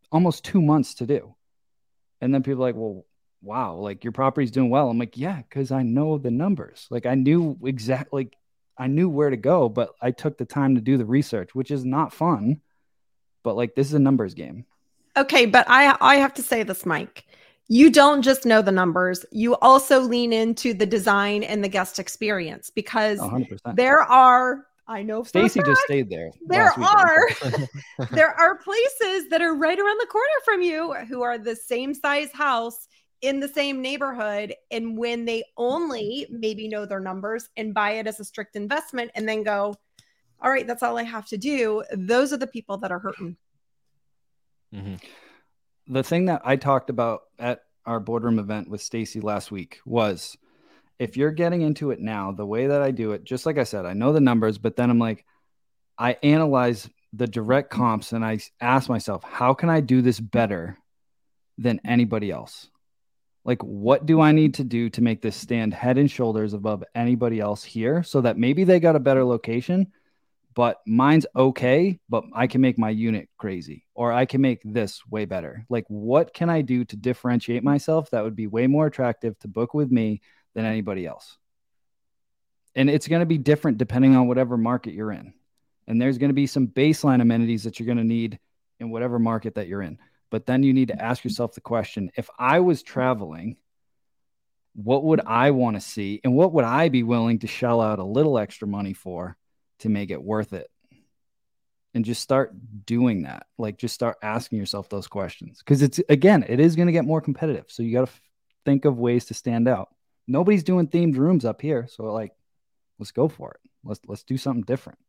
almost two months to do. And then people are like, well, wow, like your property's doing well. I'm like, yeah, because I know the numbers. Like I knew exactly, like, I knew where to go, but I took the time to do the research, which is not fun. But like, this is a numbers game. Okay, but I I have to say this, Mike. You don't just know the numbers. You also lean into the design and the guest experience because one hundred percent. there are, I know Stacy just stayed there. There are there are places that are right around the corner from you who are the same size house in the same neighborhood. And when they only maybe know their numbers and buy it as a strict investment and then go, all right, that's all I have to do. Those are the people that are hurting. Mm-hmm. The thing that I talked about at our boardroom event with Stacy last week was, if you're getting into it now, the way that I do it, just like I said, I know the numbers, but then I'm like, I analyze the direct comps and I ask myself, how can I do this better than anybody else? Like, what do I need to do to make this stand head and shoulders above anybody else here so that maybe they got a better location, but mine's okay, but I can make my unit crazy, or I can make this way better. Like, what can I do to differentiate myself that would be way more attractive to book with me than anybody else? And it's going to be different depending on whatever market you're in. And there's going to be some baseline amenities that you're going to need in whatever market that you're in. But then you need to ask yourself the question, if I was traveling, what would I want to see? And what would I be willing to shell out a little extra money for to make it worth it? And just start doing that. Like, just start asking yourself those questions. Because it's, again, it is going to get more competitive. So you got to f- think of ways to stand out. Nobody's doing themed rooms up here. So like, let's go for it. Let's, let's do something different.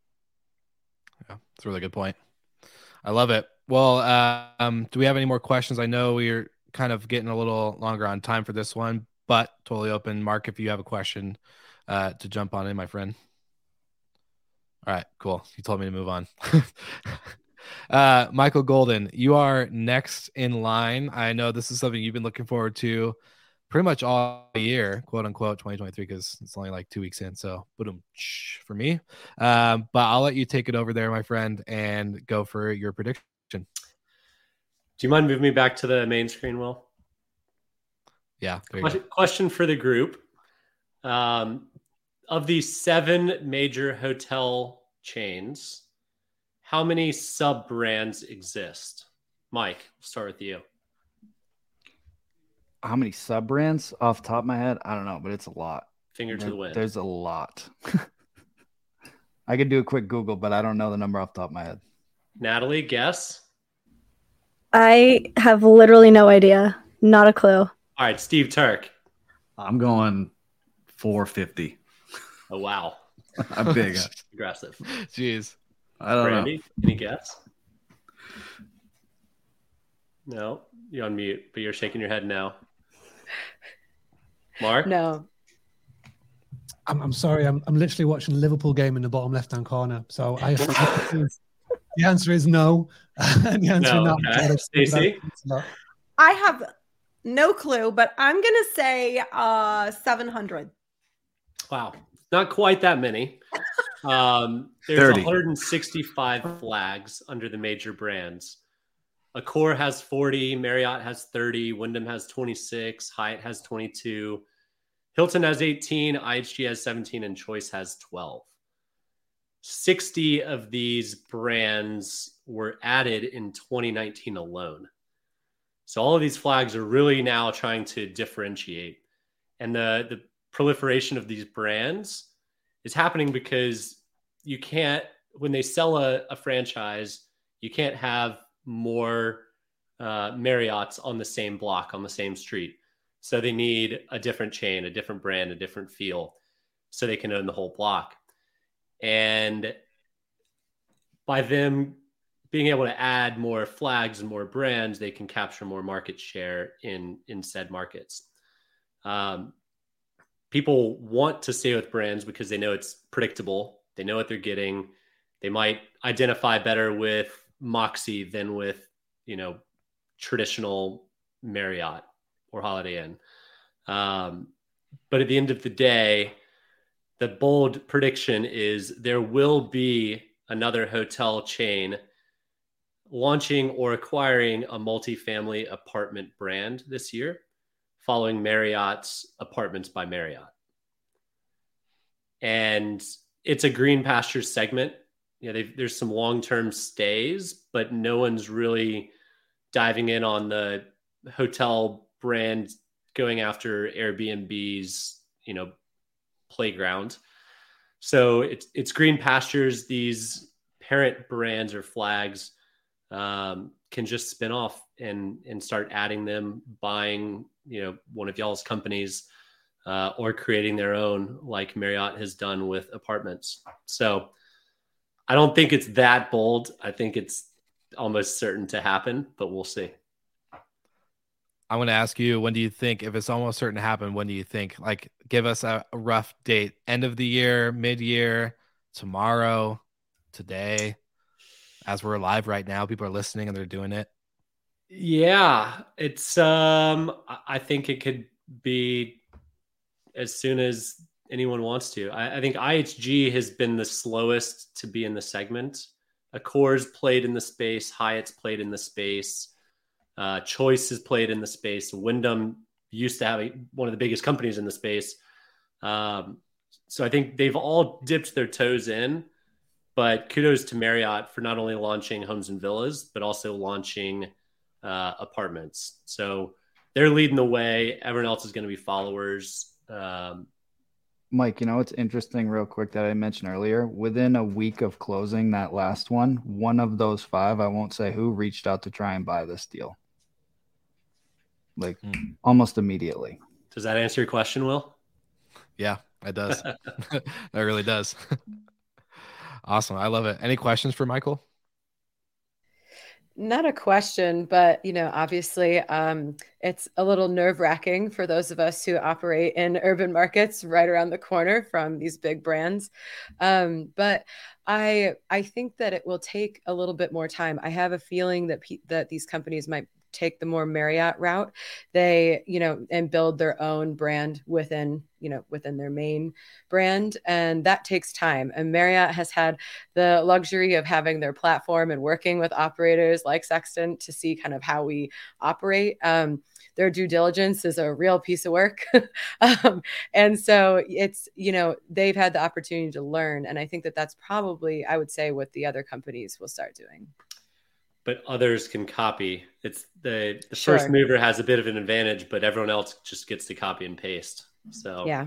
Yeah, that's a really good point. I love it. Well, uh, um, do we have any more questions? I know we're kind of getting a little longer on time for this one, but totally open. Mark, if you have a question uh, to jump on in, my friend. All right, cool. You told me to move on. uh, Michael Golden, you are next in line. I know this is something you've been looking forward to pretty much all year, quote unquote, twenty twenty-three, because it's only like two weeks in. So, boom, for me. Um, but I'll let you take it over there, my friend, and go for your prediction. Do you mind moving me back to the main screen, Will? Yeah. Question, question for the group. Um, of these seven major hotel chains, how many sub-brands exist? Mike, we'll start with you. How many sub-brands off the top of my head? I don't know, but it's a lot. Finger there, to the wind. There's a lot. I could do a quick Google, but I don't know the number off the top of my head. Natalie, guess? I have literally no idea. Not a clue. All right, Steve Turk. I'm going four fifty. Oh, wow. I'm big. Aggressive. Jeez. I don't Brandy, know. Any guess? No, you're on mute, but you're shaking your head now. Mark? No. I'm, I'm sorry. I'm, I'm literally watching the Liverpool game in the bottom left-hand corner. So I the answer is no. And the answer No, is okay. Stacey? I have no clue, but I'm going to say uh, seven hundred. Wow. Not quite that many. Um, there's thirty. one hundred sixty-five flags under the major brands. Accor has forty, Marriott has thirty, Wyndham has twenty-six, Hyatt has twenty-two, Hilton has eighteen, I H G has seventeen, and Choice has twelve. sixty of these brands were added in twenty nineteen alone. So all of these flags are really now trying to differentiate. And the, the proliferation of these brands is happening because you can't, when they sell a, a franchise, you can't have more uh, Marriotts on the same block, on the same street. So they need a different chain, a different brand, a different feel, so they can own the whole block. And by them being able to add more flags and more brands, they can capture more market share in, in said markets. Um, people want to stay with brands because they know it's predictable. They know what they're getting. They might identify better with Moxie than with, you know, traditional Marriott or Holiday Inn. Um, but at the end of the day, the bold prediction is there will be another hotel chain launching or acquiring a multifamily apartment brand this year, following Marriott's Apartments by Marriott. And it's a green pasture segment. You know, there's some long-term stays, but no one's really diving in on the hotel brand going after Airbnb's, you know, playground. So it's it's green pastures. These parent brands or flags um, can just spin off and and start adding them, buying, you know, one of y'all's companies, uh, or creating their own, like Marriott has done with apartments. So I don't think it's that bold. I think it's almost certain to happen, but we'll see. I want to ask you, when do you think, if it's almost certain to happen, when do you think, like, give us a, a rough date, end of the year, mid-year, tomorrow, today, as we're live right now, people are listening and they're doing it. Yeah, it's, um, I think it could be as soon as anyone wants to. I, I think I H G has been the slowest to be in the segment. Accors played in the space. Hyatt's played in the space. Uh, Choice has played in the space. Wyndham used to have a, one of the biggest companies in the space. Um, so I think they've all dipped their toes in, but kudos to Marriott for not only launching homes and villas, but also launching uh, apartments. So they're leading the way. Everyone else is going to be followers. Um, Mike, you know, it's interesting real quick that I mentioned earlier, within a week of closing that last one, one of those five, I won't say who, reached out to try and buy this deal. Like hmm. almost immediately. Does that answer your question, Will? Yeah, it does. That really does. Awesome. I love it. Any questions for Michael? Not a question, but, you know, obviously um, it's a little nerve wracking for those of us who operate in urban markets right around the corner from these big brands. Um, but I I think that it will take a little bit more time. I have a feeling that pe- that these companies might take the more Marriott route. They, you know, and build their own brand within, you know, within their main brand. And that takes time. And Marriott has had the luxury of having their platform and working with operators like Sextant to see kind of how we operate. Um, their due diligence is a real piece of work. um, and so it's, you know, they've had the opportunity to learn. And I think that that's probably, I would say, what the other companies will start doing. But others can copy. It's the, the Sure. first mover has a bit of an advantage, but everyone else just gets to copy and paste. So yeah,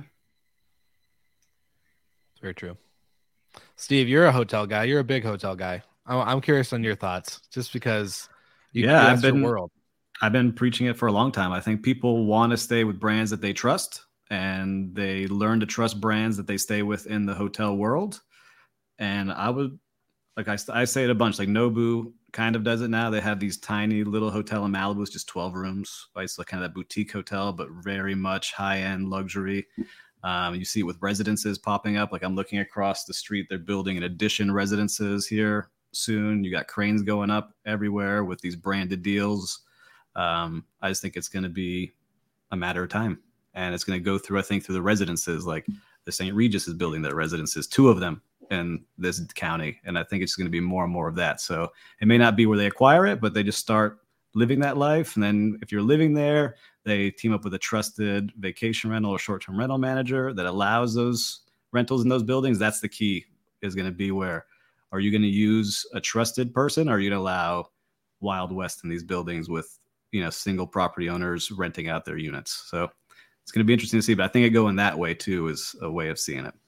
very true. Steve, you're a hotel guy. You're a big hotel guy. I'm, I'm curious on your thoughts, just because you, yeah, that's I've been, your world. I've been preaching it for a long time. I think people want to stay with brands that they trust, and they learn to trust brands that they stay with in the hotel world. And I would, like I, I say it a bunch, like Nobu kind of does it now. They have these tiny little hotel in Malibu. It's just twelve rooms. Right? It's like kind of that boutique hotel, but very much high-end luxury. Um, you see it with residences popping up. Like I'm looking across the street, they're building an Edition residences here soon. You got cranes going up everywhere with these branded deals. Um, I just think it's going to be a matter of time. And it's going to go through, I think, through the residences. Like the Saint Regis is building their residences, two of them in this county. And I think it's going to be more and more of that. So it may not be where they acquire it, but they just start living that life. And then if you're living there, they team up with a trusted vacation rental or short-term rental manager that allows those rentals in those buildings. That's the key, is going to be where, are you going to use a trusted person, or are you going to allow Wild West in these buildings with, you know, single property owners renting out their units? So it's going to be interesting to see, but I think it going that way too is a way of seeing it.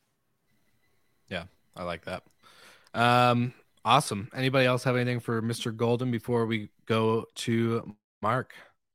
Yeah, I like that. Um, awesome. Anybody else have anything for Mister Golden before we go to Mark?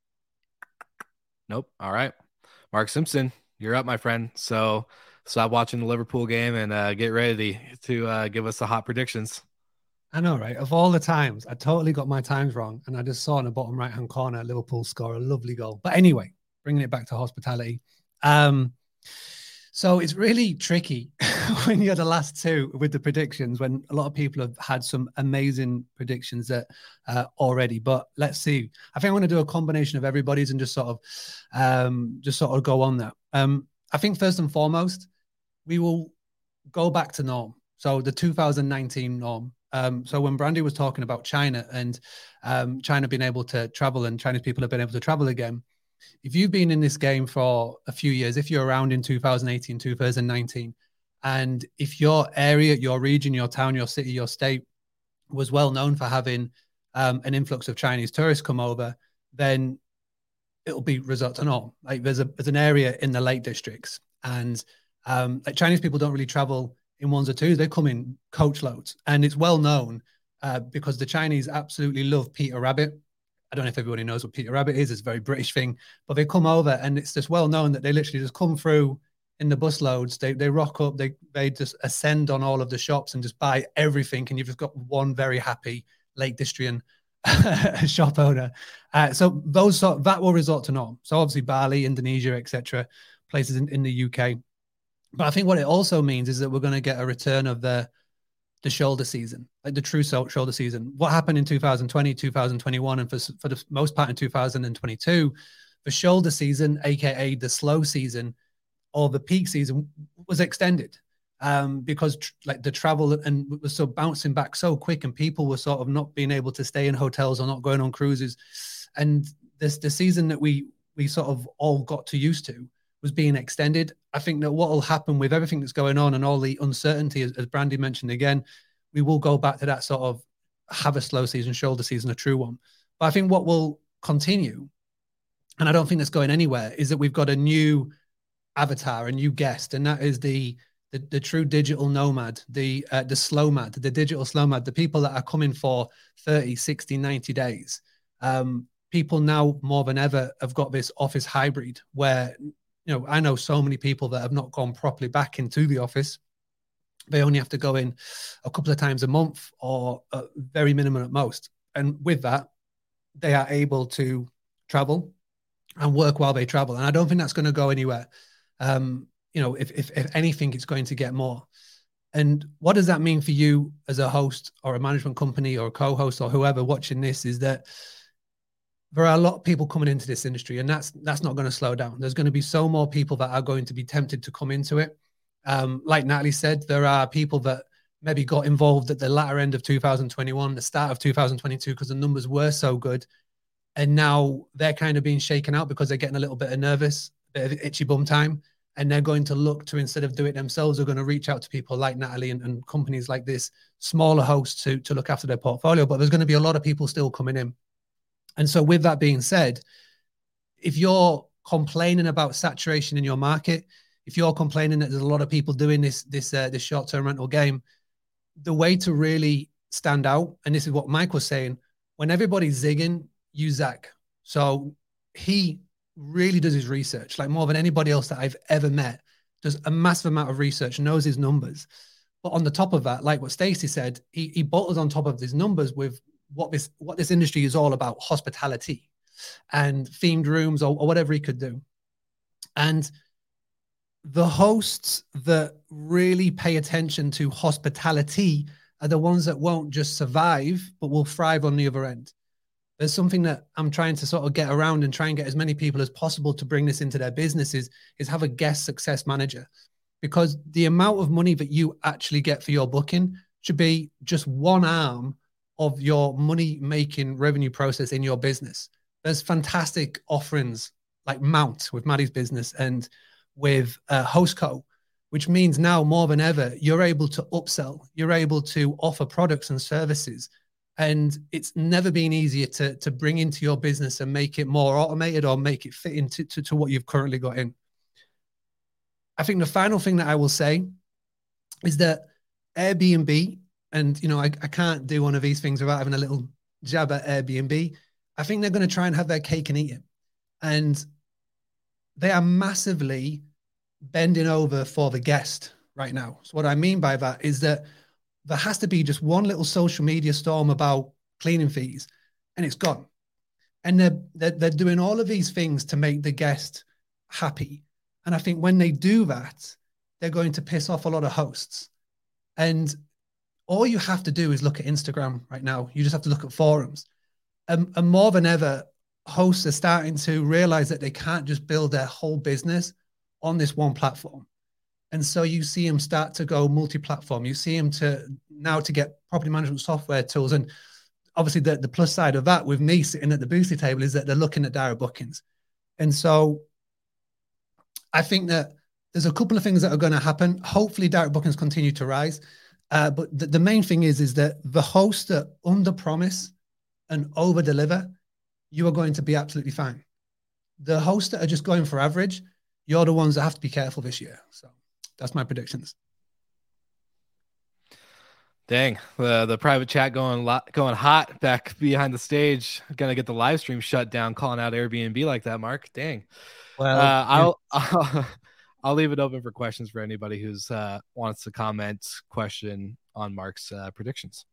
Nope. All right. Mark Simpson, you're up, my friend. So stop watching the Liverpool game and uh, get ready to uh, give us the hot predictions. I know, right? Of all the times, I totally got my times wrong. And I just saw in the bottom right-hand corner, Liverpool score a lovely goal. But anyway, bringing it back to hospitality. Um, so it's really tricky when you're the last two with the predictions, when a lot of people have had some amazing predictions that uh, already. But let's see. I think I want to do a combination of everybody's and just sort of, um, just sort of go on that. Um, I think first and foremost, we will go back to norm. So the two thousand nineteen norm. Um, so when Brandy was talking about China and um, China being able to travel and Chinese people have been able to travel again, if you've been in this game for a few years, if you're around in two thousand eighteen, two thousand nineteen, and if your area, your region, your town, your city, your state was well known for having um, an influx of Chinese tourists come over, then it'll be resort to norm. Like there's a there's an area in the Lake Districts, and um, like Chinese people don't really travel in ones or twos; they come in coach loads, and it's well known uh, because the Chinese absolutely love Peter Rabbit. I don't know if everybody knows what Peter Rabbit is. It's a very British thing, but they come over and it's just well known that they literally just come through in the bus loads. They they rock up, they they just ascend on all of the shops and just buy everything. And you've just got one very happy Lake District shop owner. Uh, so those sort that will resort to norm. So obviously Bali, Indonesia, et cetera, places in, in the U K. But I think what it also means is that we're going to get a return of the the shoulder season, like the true shoulder season. What happened in two thousand twenty, two thousand twenty-one, and for, for the most part in two thousand twenty-two, the shoulder season, aka the slow season or the peak season, was extended um, because tr- like the travel and was so bouncing back so quick, and people were sort of not being able to stay in hotels or not going on cruises. And this the season that we we sort of all got too used to was being extended. I think that what will happen with everything that's going on and all the uncertainty, as, as Brandy mentioned again, we will go back to that sort of have a slow season, shoulder season, a true one. But I think what will continue, and I don't think that's going anywhere, is that we've got a new avatar, a new guest, and that is the the, the true digital nomad, the uh, the slowmad, the digital slowmad, the people that are coming for thirty, sixty, ninety days. Um, people now more than ever have got this office hybrid where, you know, I know so many people that have not gone properly back into the office. They only have to go in a couple of times a month or uh, very minimum at most. And with that, they are able to travel and work while they travel. And I don't think that's going to go anywhere. Um, you know, if, if, if anything, it's going to get more. And what does that mean for you as a host or a management company or a co-host or whoever watching this, is that there are a lot of people coming into this industry, and that's that's not going to slow down. There's going to be so more people that are going to be tempted to come into it. Um, like Natalie said, there are people that maybe got involved at the latter end of two thousand twenty-one, the start of two thousand twenty-two, because the numbers were so good. And now they're kind of being shaken out because they're getting a little bit of nervous, a bit of itchy bum time. And they're going to look to, instead of do it themselves, they're going to reach out to people like Natalie and, and companies like this, smaller hosts to, to look after their portfolio. But there's going to be a lot of people still coming in. And so with that being said, if you're complaining about saturation in your market, if you're complaining that there's a lot of people doing this, this, uh, this short-term rental game, the way to really stand out, and this is what Mike was saying, when everybody's zigging, you zag. So he really does his research, like more than anybody else that I've ever met, does a massive amount of research, knows his numbers. But on the top of that, like what Stacey said, he, he bottles on top of his numbers with what this what this industry is all about, hospitality and themed rooms or, or whatever he could do. And the hosts that really pay attention to hospitality are the ones that won't just survive, but will thrive on the other end. There's something that I'm trying to sort of get around and try and get as many people as possible to bring this into their businesses, is have a guest success manager, because the amount of money that you actually get for your booking should be just one arm of your money-making revenue process in your business. There's fantastic offerings like Mount with Maddie's business and with uh, HostCo, which means now more than ever, you're able to upsell, you're able to offer products and services. And it's never been easier to, to bring into your business and make it more automated or make it fit into to, to what you've currently got in. I think the final thing that I will say is that Airbnb, and, you know, I, I can't do one of these things without having a little jab at Airbnb. I think they're going to try and have their cake and eat it. And they are massively bending over for the guest right now. So what I mean by that is that there has to be just one little social media storm about cleaning fees, and it's gone. And they're, they're, they're doing all of these things to make the guest happy. And I think when they do that, they're going to piss off a lot of hosts. And all you have to do is look at Instagram right now. You just have to look at forums. And, and more than ever, hosts are starting to realize that they can't just build their whole business on this one platform. And so you see them start to go multi-platform. You see them to now to get property management software tools. And obviously the, the plus side of that with me sitting at the Boostly table is that they're looking at direct bookings. And so I think that there's a couple of things that are going to happen. Hopefully direct bookings continue to rise. Uh, but the, the main thing is, is that the hosts that under promise and over deliver, you are going to be absolutely fine. The hosts that are just going for average, you're the ones that have to be careful this year. So that's my predictions. Dang, the the private chat going lot, going hot back behind the stage. Gonna get the live stream shut down, calling out Airbnb like that, Mark. Dang. Well, uh, I'll, I'll I'll leave it open for questions for anybody who's uh, wants to comment, question on Mark's uh, predictions.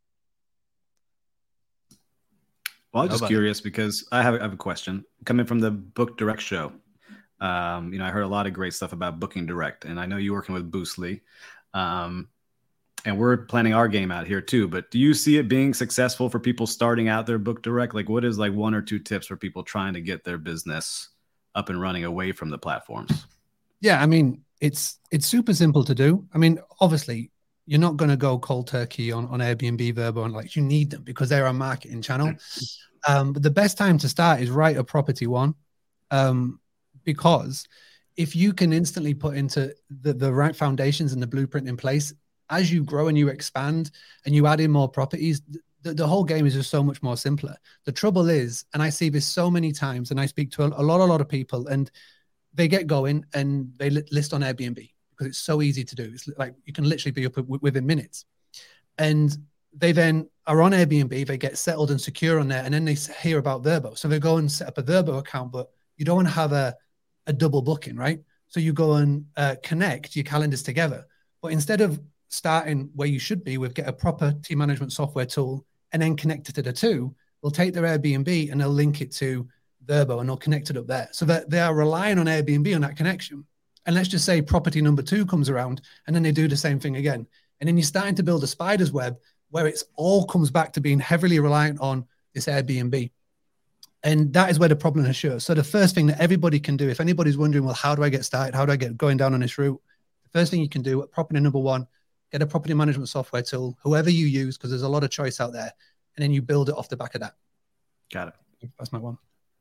Well, I'm just Nobody. curious because I have, I have a question coming from the Book Direct show. Um, you know, I heard a lot of great stuff about Booking Direct, and I know you're working with Boostly, um, and we're planning our game out here too. But do you see it being successful for people starting out their Book Direct? Like, what is like one or two tips for people trying to get their business up and running away from the platforms? Yeah, I mean, it's it's super simple to do. I mean, obviously, you're not going to go cold turkey on, on Airbnb, Vrbo, and like you need them because they're a marketing channel. Um, but the best time to start is right at property one, um, because if you can instantly put into the, the right foundations and the blueprint in place, as you grow and you expand and you add in more properties, the, the whole game is just so much more simpler. The trouble is, and I see this so many times, and I speak to a, a lot, a lot of people, and they get going and they list on Airbnb because it's so easy to do. It's like you can literally be up within minutes. And they then are on Airbnb, they get settled and secure on there, and then they hear about Vrbo. So they go and set up a Vrbo account, but you don't want to have a, a double booking, right? So you go and uh, connect your calendars together. But instead of starting where you should be with get a proper team management software tool and then connect it to the two, they'll take their Airbnb and they'll link it to Vrbo and they'll connect it up there. So that they are relying on Airbnb on that connection. And let's just say property number two comes around and then they do the same thing again. And then you're starting to build a spider's web where it's all comes back to being heavily reliant on this Airbnb. And that is where the problem occurs. So the first thing that everybody can do, if anybody's wondering, well, how do I get started? How do I get going down on this route? The first thing you can do at property number one, get a property management software tool, whoever you use, because there's a lot of choice out there. And then you build it off the back of that. Got it. That's my one.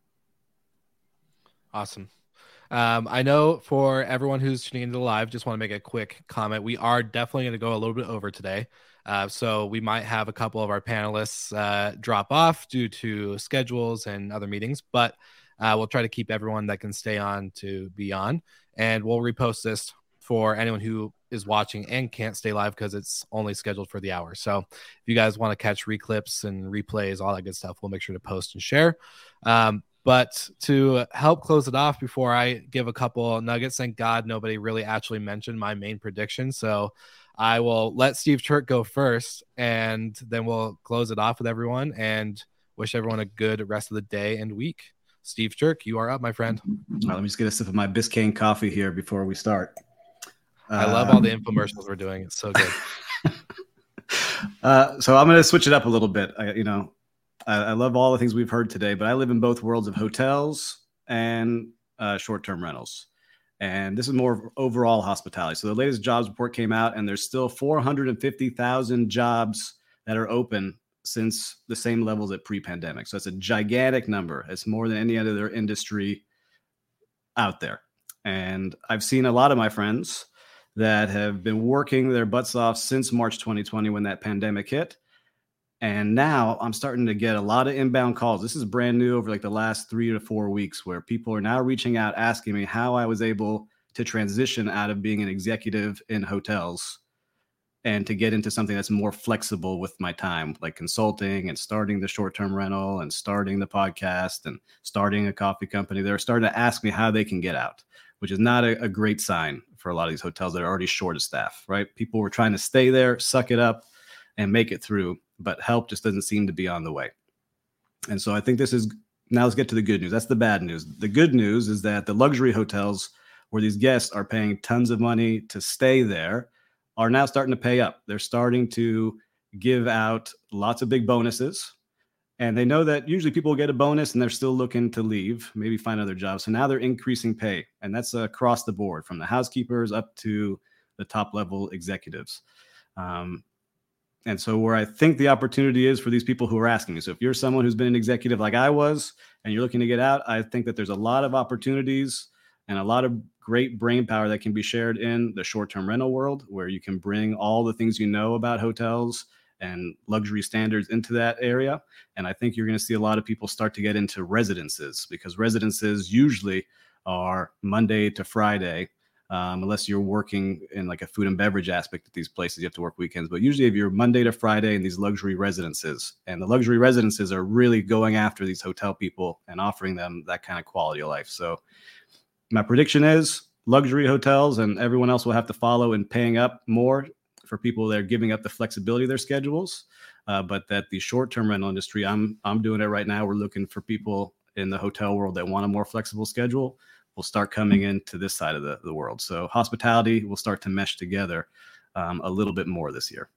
Awesome. Um, I know for everyone who's tuning into the live, just want to make a quick comment. We are definitely going to go a little bit over today. Uh, so we might have a couple of our panelists uh, drop off due to schedules and other meetings, but uh, we'll try to keep everyone that can stay on to be on. And we'll repost this for anyone who is watching and can't stay live because it's only scheduled for the hour. So if you guys want to catch reclips and replays, all that good stuff, we'll make sure to post and share. Um, But to help close it off before I give a couple nuggets, thank God nobody really actually mentioned my main prediction. So I will let Steve Turk go first, and then we'll close it off with everyone and wish everyone a good rest of the day and week. Steve Turk, you are up, my friend. All right, let me just get a sip of my Biscayne coffee here before we start. I love all the infomercials we're doing. It's so good. uh, so I'm going to switch it up a little bit. I, you know, I love all the things we've heard today, but I live in both worlds of hotels and uh, short-term rentals. And this is more overall hospitality. So the latest jobs report came out, and there's still four hundred fifty thousand jobs that are open since the same levels at pre-pandemic. So it's a gigantic number. It's more than any other industry out there. And I've seen a lot of my friends that have been working their butts off since March twenty twenty when that pandemic hit. And now I'm starting to get a lot of inbound calls. This is brand new over like the last three to four weeks where people are now reaching out, asking me how I was able to transition out of being an executive in hotels and to get into something that's more flexible with my time, like consulting and starting the short-term rental and starting the podcast and starting a coffee company. They're starting to ask me how they can get out, which is not a, a great sign for a lot of these hotels that are already short of staff, right? People were trying to stay there, suck it up, and make it through. But help just doesn't seem to be on the way. And so I think this is, now let's get to the good news. That's the bad news. The good news is that the luxury hotels where these guests are paying tons of money to stay there are now starting to pay up. They're starting to give out lots of big bonuses. And they know that usually people get a bonus and they're still looking to leave, maybe find another job. So now they're increasing pay, and that's across the board from the housekeepers up to the top level executives. Um, and so where I think the opportunity is for these people who are asking me. So if you're someone who's been an executive like I was, and you're looking to get out, I think that there's a lot of opportunities and a lot of great brain power that can be shared in the short-term rental world, where you can bring all the things you know about hotels and luxury standards into that area. And I think you're going to see a lot of people start to get into residences, because residences usually are Monday to Friday, um, unless you're working in like a food and beverage aspect at these places, you have to work weekends. But usually if you're Monday to Friday in these luxury residences, and the luxury residences are really going after these hotel people and offering them that kind of quality of life. So my prediction is luxury hotels and everyone else will have to follow in paying up more for people that are giving up the flexibility of their schedules. Uh, but that the short-term rental industry, I'm I'm doing it right now. We're looking for people in the hotel world that want a more flexible schedule. Will start coming into this side of the, the world. So hospitality will start to mesh together um, a little bit more this year.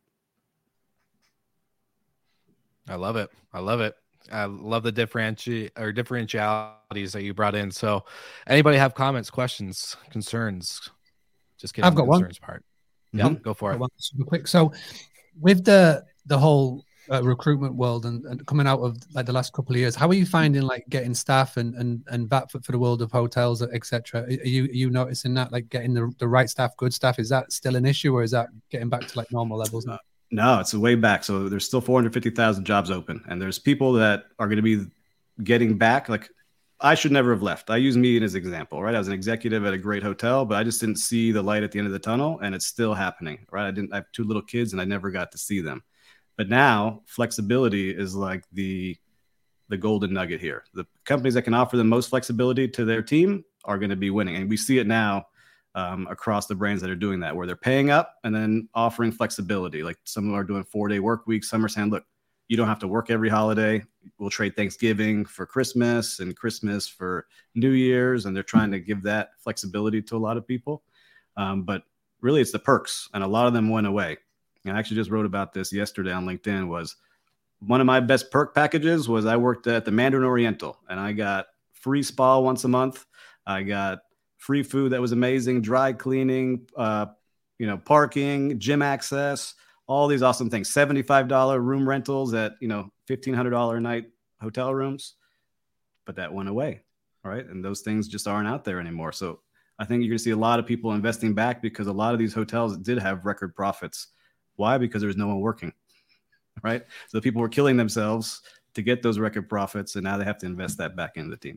I love it. I love it. I love the differenti- or differentialities that you brought in. So anybody have comments, questions, concerns? Just kidding. I've got the one. Concerns part. Yeah, Mm-hmm. go for it. One super quick. So with the the whole uh, recruitment world and, and coming out of like the last couple of years, how are you finding like getting staff and and and that for, for the world of hotels, et cetera? Are you are you noticing that, like getting the, the right staff, good staff, is that still an issue, or is that getting back to like normal levels now? No, it's way back. So there's still four hundred fifty thousand jobs open, and there's people that are going to be getting back. Like I should never have left. I use me as an example, right? I was an executive at a great hotel, but I just didn't see the light at the end of the tunnel, and it's still happening, right? I didn't. I have two little kids, and I never got to see them. But now flexibility is like the the golden nugget here. The companies that can offer the most flexibility to their team are going to be winning, and we see it now um, across the brands that are doing that, where they're paying up and then offering flexibility. Like some of them are doing four day work weeks. Some are saying, look, you don't have to work every holiday. We'll trade Thanksgiving for Christmas and Christmas for New Year's. And they're trying to give that flexibility to a lot of people. Um, but really it's the perks, and a lot of them went away. And I actually just wrote about this yesterday on LinkedIn. Was one of my best perk packages was I worked at the Mandarin Oriental, and I got free spa once a month. I got free food that was amazing, dry cleaning, uh, you know, parking, gym access, all these awesome things. seventy-five dollars room rentals at, you know, fifteen hundred dollars a night hotel rooms. But that went away, right? And those things just aren't out there anymore. So I think you're going to see a lot of people investing back, because a lot of these hotels did have record profits. Why? Because there's no one working, right? So people were killing themselves to get those record profits, and now they have to invest that back into the team.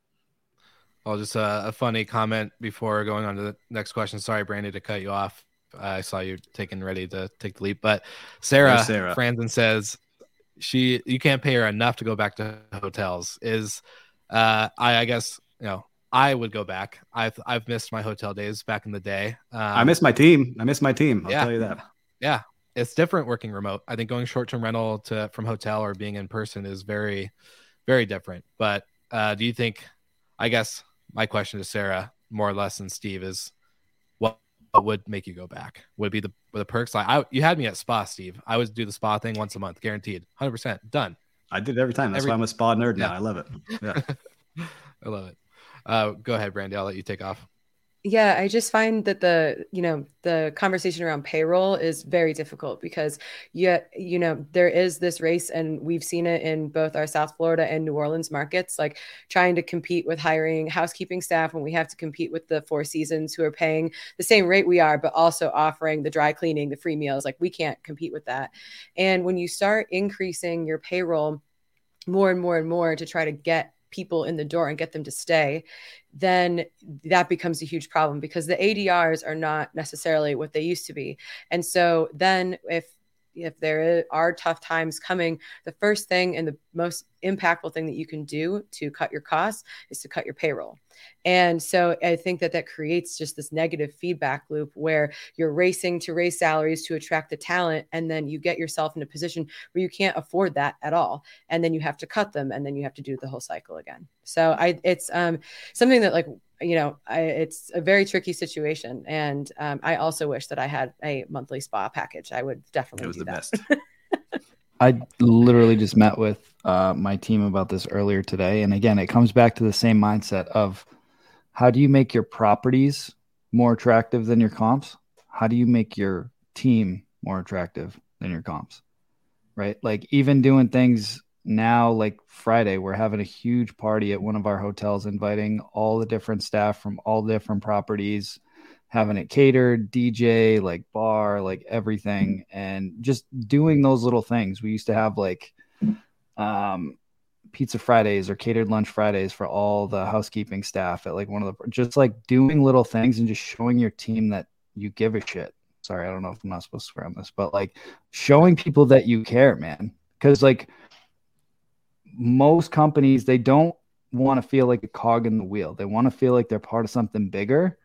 Well, just a, a funny comment before going on to the next question. Sorry, Brandy, to cut you off. I saw you taking ready to take the leap, but Sarah, Sarah. Franzen says she you can't pay her enough to go back to hotels. Is uh, I, I guess you know I would go back. I've I've missed my hotel days back in the day. Um, I miss my team. I miss my team. I'll yeah, tell you that. Yeah, it's different working remote. I think going short term rental to from hotel or being in person is very, very different. But uh, do you think? I guess my question to Sarah, more or less, than Steve, is what, what would make you go back? Would it be the the perks? Like I, you had me at spa, Steve. I would do the spa thing once a month, guaranteed, one hundred percent done. I did it every time. That's every, why I'm a spa nerd now. Yeah. I love it. Yeah, I love it. Uh, go ahead, Brandy. I'll let you take off. Yeah, I just find that the, you know, the conversation around payroll is very difficult, because yet, you know, there is this race, and we've seen it in both our South Florida and New Orleans markets, like trying to compete with hiring housekeeping staff when we have to compete with the Four Seasons, who are paying the same rate we are, but also offering the dry cleaning, the free meals. Like we can't compete with that. And when you start increasing your payroll more and more and more to try to get people in the door and get them to stay, then that becomes a huge problem, because the A D Rs are not necessarily what they used to be. And so then if if there are tough times coming, the first thing and the most impactful thing that you can do to cut your costs is to cut your payroll. And so I think that that creates just this negative feedback loop where you're racing to raise salaries to attract the talent, and then you get yourself in a position where you can't afford that at all. And then you have to cut them, and then you have to do the whole cycle again. So I, it's um, something that, like, you know, I, it's a very tricky situation. And um, I also wish that I had a monthly spa package. I would definitely do that. It was the best. I literally just met with uh, my team about this earlier today. And again, it comes back to the same mindset of how do you make your properties more attractive than your comps? How do you make your team more attractive than your comps? Right? Like even doing things now, like Friday, we're having a huge party at one of our hotels, inviting all the different staff from all the different properties, having it catered, D J, like bar, like everything, and just doing those little things. We used to have like um, pizza Fridays or catered lunch Fridays for all the housekeeping staff at like one of the, just like doing little things and just showing your team that you give a shit. Sorry, I don't know if I'm not supposed to swear on this, but like showing people that you care, man. Because like most companies, they don't want to feel like a cog in the wheel. They want to feel like they're part of something bigger.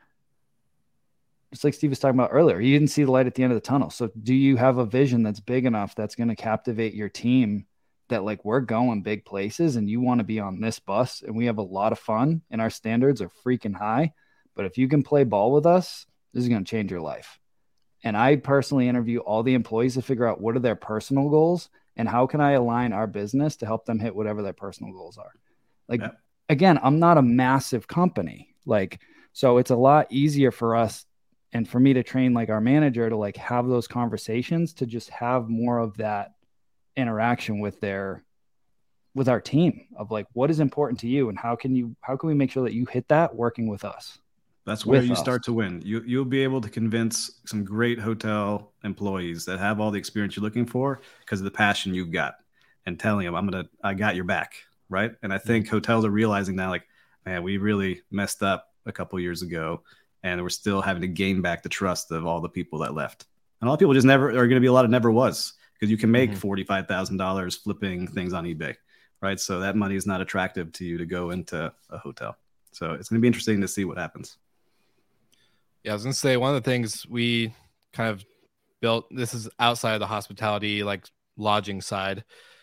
Just like Steve was talking about earlier, you didn't see the light at the end of the tunnel. So do you have a vision that's big enough that's going to captivate your team that like we're going big places and you want to be on this bus and we have a lot of fun and our standards are freaking high. But if you can play ball with us, this is going to change your life. And I personally interview all the employees to figure out what are their personal goals and how can I align our business to help them hit whatever their personal goals are. Like, yeah. Again, I'm not a massive company. Like, so it's a lot easier for us and for me to train like our manager to like have those conversations, to just have more of that interaction with their, with our team of like, what is important to you and how can you, how can we make sure that you hit that working with us? That's where you us. start to win. You, you'll be able to convince some great hotel employees that have all the experience you're looking for because of the passion you've got and telling them, I'm going to, I got your back. Right. And I think mm-hmm. hotels are realizing now, like, man, we really messed up a couple years ago. And we're still having to gain back the trust of all the people that left. And a lot of people just never are going to be a lot of never was, because you can make mm-hmm. forty-five thousand dollars flipping things on eBay. Right. So that money is not attractive to you to go into a hotel. So it's going to be interesting to see what happens. Yeah, I was going to say one of the things we kind of built, this is outside of the hospitality, like lodging side.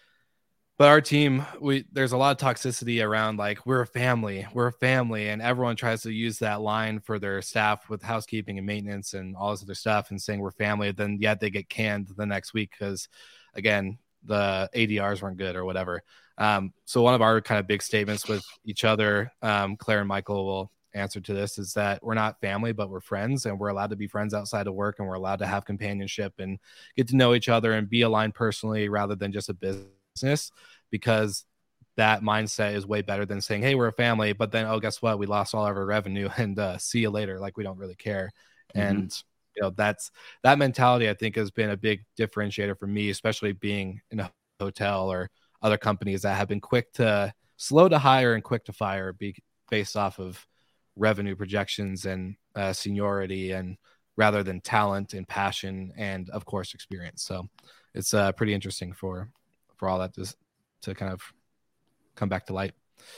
But our team, we there's a lot of toxicity around like we're a family, we're a family, and everyone tries to use that line for their staff with housekeeping and maintenance and all this other stuff, and saying we're family. Then yet they get canned the next week because, again, the A D Rs weren't good or whatever. Um, so one of our kind of big statements with each other, um, Claire and Michael will answer to this, is that we're not family, but we're friends, and we're allowed to be friends outside of work, and we're allowed to have companionship and get to know each other and be aligned personally rather than just a business. Business, because that mindset is way better than saying, hey, we're a family, but then, oh, guess what? We lost all of our revenue and uh, see you later. Like, we don't really care. Mm-hmm. And, you know, that's that mentality, I think, has been a big differentiator for me, especially being in a hotel or other companies that have been quick to slow to hire and quick to fire be, based off of revenue projections and uh, seniority, and rather than talent and passion and, of course, experience. So it's uh, pretty interesting for for all that to, to kind of come back to light.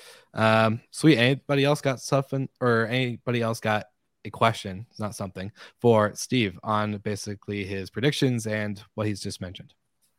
Um, sweet. Anybody else got something, or anybody else got a question? It's not something for Steve on basically his predictions and what he's just mentioned.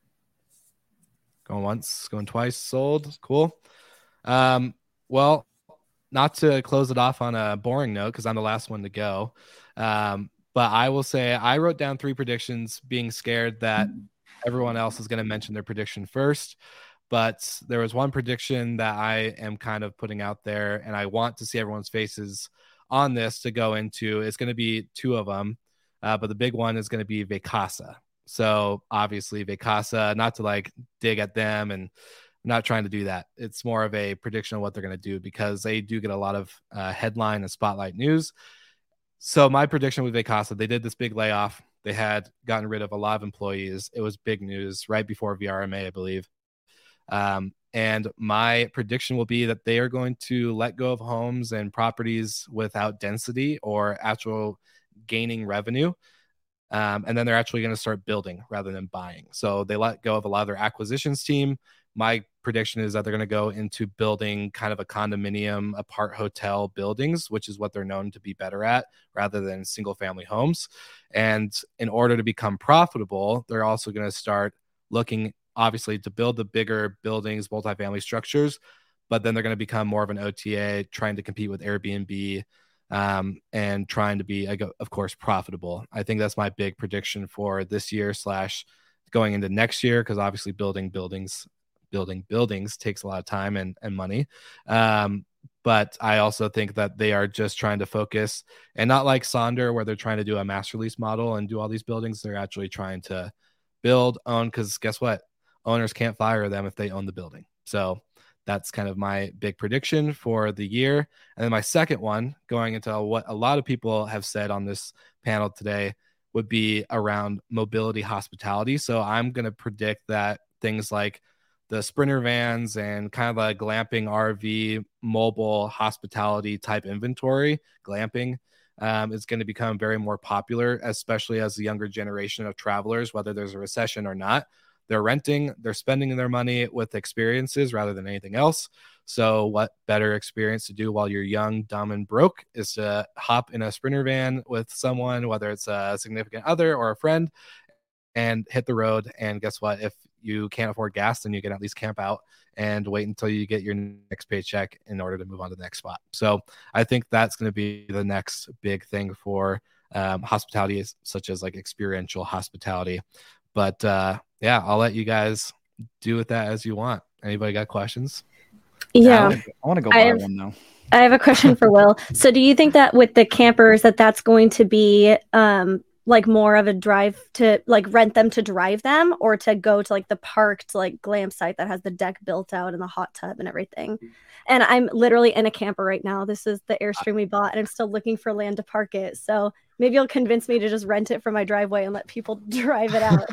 Going once, going twice, sold. Cool. Um, well, not to close it off on a boring note, because I'm the last one to go. Um, but I will say I wrote down three predictions, being scared that everyone else is going to mention their prediction first. But there was one prediction that I am kind of putting out there, and I want to see everyone's faces on this to go into. It's going to be two of them, uh, but the big one is going to be Vacasa. So obviously Vacasa, not to like dig at them, and I'm not trying to do that. It's more of a prediction of what they're going to do, because they do get a lot of uh, headline and spotlight news. So my prediction with Vacasa, they did this big layoff. They had gotten rid of a lot of employees. It was big news right before V R M A, I believe. Um, and my prediction will be that they are going to let go of homes and properties without density or actual gaining revenue. Um, and then they're actually going to start building rather than buying. So they let go of a lot of their acquisitions team. My prediction is that they're going to go into building kind of a condominium, apart hotel buildings, which is what they're known to be better at, rather than single family homes. And in order to become profitable, they're also going to start looking, obviously, to build the bigger buildings, multifamily structures, but then they're going to become more of an O T A, trying to compete with Airbnb, um, and trying to be, of course, profitable. I think that's my big prediction for this year slash going into next year, because obviously building buildings, building buildings takes a lot of time and, and money. Um, but I also think that they are just trying to focus, and not like Sonder, where they're trying to do a master lease model and do all these buildings. They're actually trying to build, own, because guess what? Owners can't fire them if they own the building. So that's kind of my big prediction for the year. And then my second one, going into what a lot of people have said on this panel today, would be around mobility hospitality. So I'm going to predict that things like the Sprinter vans and kind of a glamping R V mobile hospitality type inventory, glamping, um, is going to become very more popular, especially as the younger generation of travelers, whether there's a recession or not. They're renting, they're spending their money with experiences rather than anything else. So what better experience to do while you're young, dumb, and broke is to hop in a Sprinter van with someone, whether it's a significant other or a friend, and hit the road. And guess what? If you can't afford gas, then you can at least camp out and wait until you get your next paycheck in order to move on to the next spot. So I think that's going to be the next big thing for um, hospitality, such as like experiential hospitality. But uh, yeah, I'll let you guys do with that as you want. Anybody got questions? Yeah. I want to go buy have, one though. I have a question for Will. So do you think that with the campers that that's going to be um, like more of a drive to like rent them to drive them, or to go to like the parked like glam site that has the deck built out and the hot tub and everything? And I'm literally in a camper right now. This is the Airstream we bought, and I'm still looking for land to park it. So maybe you'll convince me to just rent it from my driveway and let people drive it out.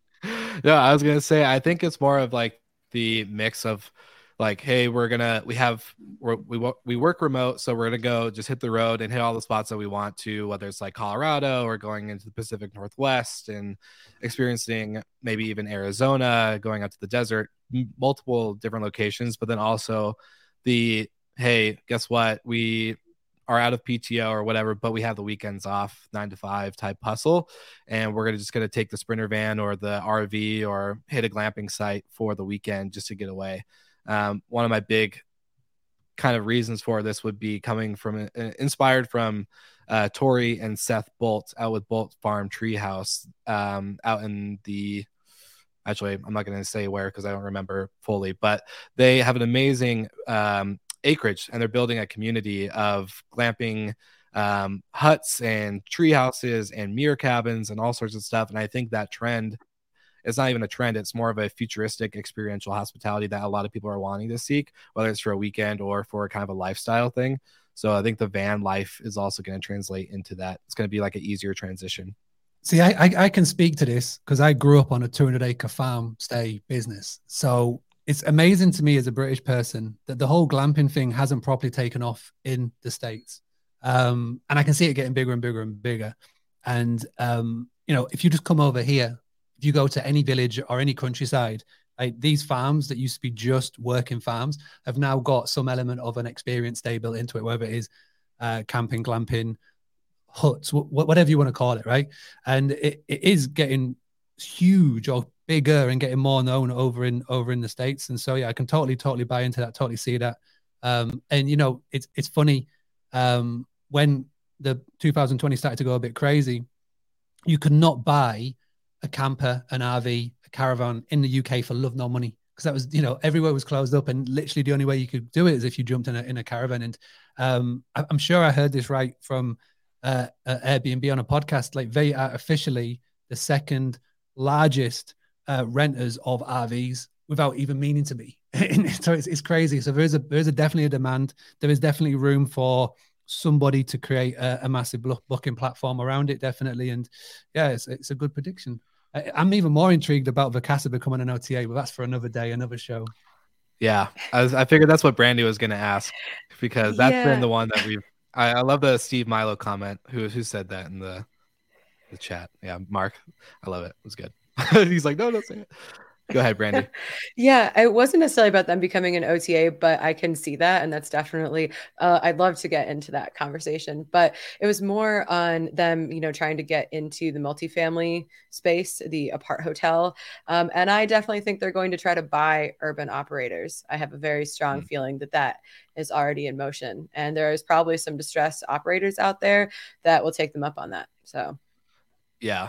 No, I was gonna say, I think it's more of like the mix of like, hey, we're gonna we have we're, we we work remote, so we're gonna go just hit the road and hit all the spots that we want to, whether it's like Colorado or going into the Pacific Northwest and experiencing maybe even Arizona, going out to the desert, m- multiple different locations. But then also the, hey, guess what, we are out of P T O or whatever, but we have the weekends off, nine to five type hustle. And we're gonna just going to take the Sprinter van or the R V or hit a glamping site for the weekend just to get away. Um, one of my big kind of reasons for this would be coming from, uh, inspired from uh, Tori and Seth Bolt out with Bolt Farm Treehouse um, out in the, actually, I'm not going to say where because I don't remember fully, but they have an amazing um, acreage, and they're building a community of glamping um, huts and tree houses and mirror cabins and all sorts of stuff. And I think that trend, it's not even a trend, it's more of a futuristic experiential hospitality that a lot of people are wanting to seek, whether it's for a weekend or for kind of a lifestyle thing. So I think the van life is also going to translate into that. It's going to be like an easier transition. See, I, I, I can speak to this because I grew up on a two hundred acre farm stay business. So it's amazing to me as a British person that the whole glamping thing hasn't properly taken off in the States. Um, and I can see it getting bigger and bigger and bigger. And, um, you know, if you just come over here, if you go to any village or any countryside, like these farms that used to be just working farms have now got some element of an experience day built into it, whether it is uh, camping, glamping, huts, wh- whatever you want to call it, right? And it, it is getting huge or bigger and getting more known over in over in the States. And so yeah, I can totally totally buy into that, totally see that. Um and you know, it's it's funny, um when the two thousand twenty started to go a bit crazy, you could not buy a camper, an R V, a caravan in the U K for love nor money, because that was, you know, everywhere was closed up, and literally the only way you could do it is if you jumped in a, in a caravan. And um I, I'm sure I heard this right from uh, uh Airbnb on a podcast, like they are officially the second largest uh, renters of R Vs without even meaning to be. So it's, it's crazy. So there is a there is a definitely a demand. There is definitely room for somebody to create a, a massive booking platform around it, definitely. And yeah, it's it's a good prediction. I, I'm even more intrigued about Vacasa becoming an O T A, but that's for another day, another show. Yeah, I, was, I figured that's what Brandy was going to ask, because that's Yeah. been the one that we've. I, I love the Steve Milo comment. Who who said that in the the chat? Yeah, Mark. I love it. It was good. He's like, no, don't say it. Go ahead, Brandy. Yeah, it wasn't necessarily about them becoming an O T A, but I can see that. And that's definitely, uh, I'd love to get into that conversation. But it was more on them, you know, trying to get into the multifamily space, the apart hotel. Um, and I definitely think they're going to try to buy urban operators. I have a very strong mm. feeling that that is already in motion. And there is probably some distressed operators out there that will take them up on that. So, yeah.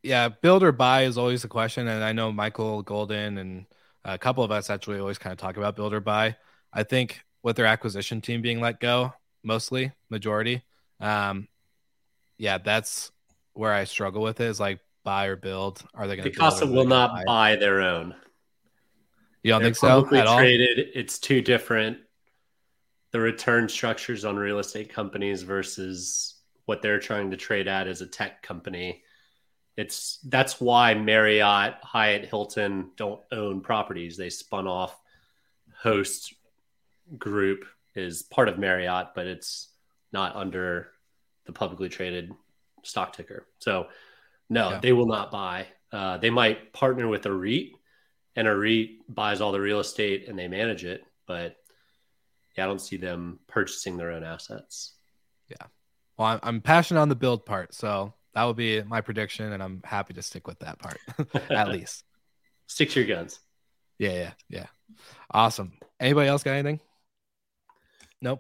yeah, build or buy is always the question. And I know Michael Golden and a couple of us actually always kind of talk about build or buy. I think with their acquisition team being let go, mostly, majority, um, yeah, that's where I struggle with it is like buy or build. Are they going to Picasa will not buy? buy their own. You don't They're think so publicly at all? Traded. It's too different. The return structures on real estate companies versus what they're trying to trade at as a tech company. It's that's why Marriott, Hyatt, Hilton don't own properties. They spun off. Host Group is part of Marriott, but it's not under the publicly traded stock ticker. So no, yeah. They will not buy. Uh, they might partner with a REIT, and a REIT buys all the real estate and they manage it. But yeah, I don't see them purchasing their own assets. Yeah. Well, I'm, I'm passionate on the build part, so that would be my prediction, and I'm happy to stick with that part at least. Stick to your guns. Yeah, yeah, yeah. Awesome. Anybody else got anything? Nope.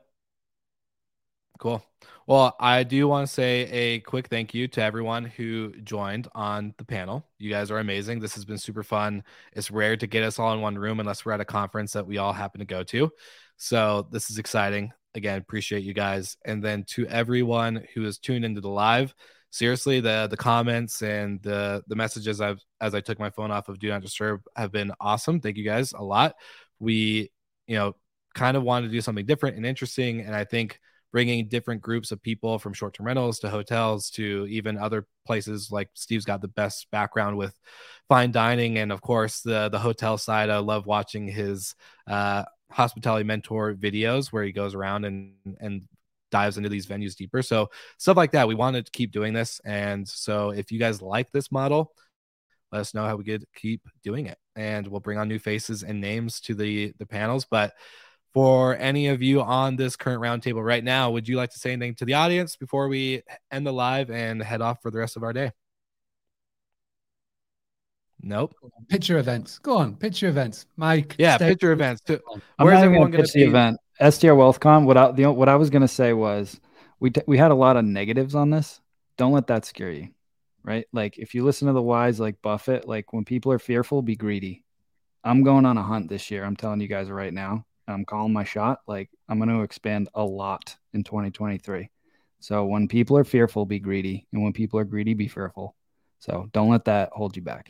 Cool. Well, I do want to say a quick thank you to everyone who joined on the panel. You guys are amazing. This has been super fun. It's rare to get us all in one room unless we're at a conference that we all happen to go to. So this is exciting. Again, appreciate you guys. And then to everyone who is tuned into the live, seriously, the the comments and the the messages I've as I took my phone off of Do Not Disturb have been awesome. Thank you guys a lot. We, you know, kind of wanted to do something different and interesting, and I think bringing different groups of people from short-term rentals to hotels to even other places, like Steve's got the best background with fine dining, and of course the the hotel side. I love watching his uh, hospitality mentor videos where he goes around and and dives into these venues deeper. So stuff like that. We wanted to keep doing this. And so if you guys like this model, let us know how we could keep doing it. And we'll bring on new faces and names to the, the panels. But for any of you on this current roundtable right now, would you like to say anything to the audience before we end the live and head off for the rest of our day? Nope. Pitcher events. Go on. Pitcher events. Mike. Yeah. Pitcher events. Too. Where's everyone going to pitch the event? S T R WealthCon. What I, the, what I was going to say was we, t- we had a lot of negatives on this. Don't let that scare you, right? Like if you listen to the wise, like Buffett, like when people are fearful, be greedy. I'm going on a hunt this year. I'm telling you guys right now, I'm calling my shot. Like I'm going to expand a lot in twenty twenty-three. So when people are fearful, be greedy. And when people are greedy, be fearful. So don't let that hold you back.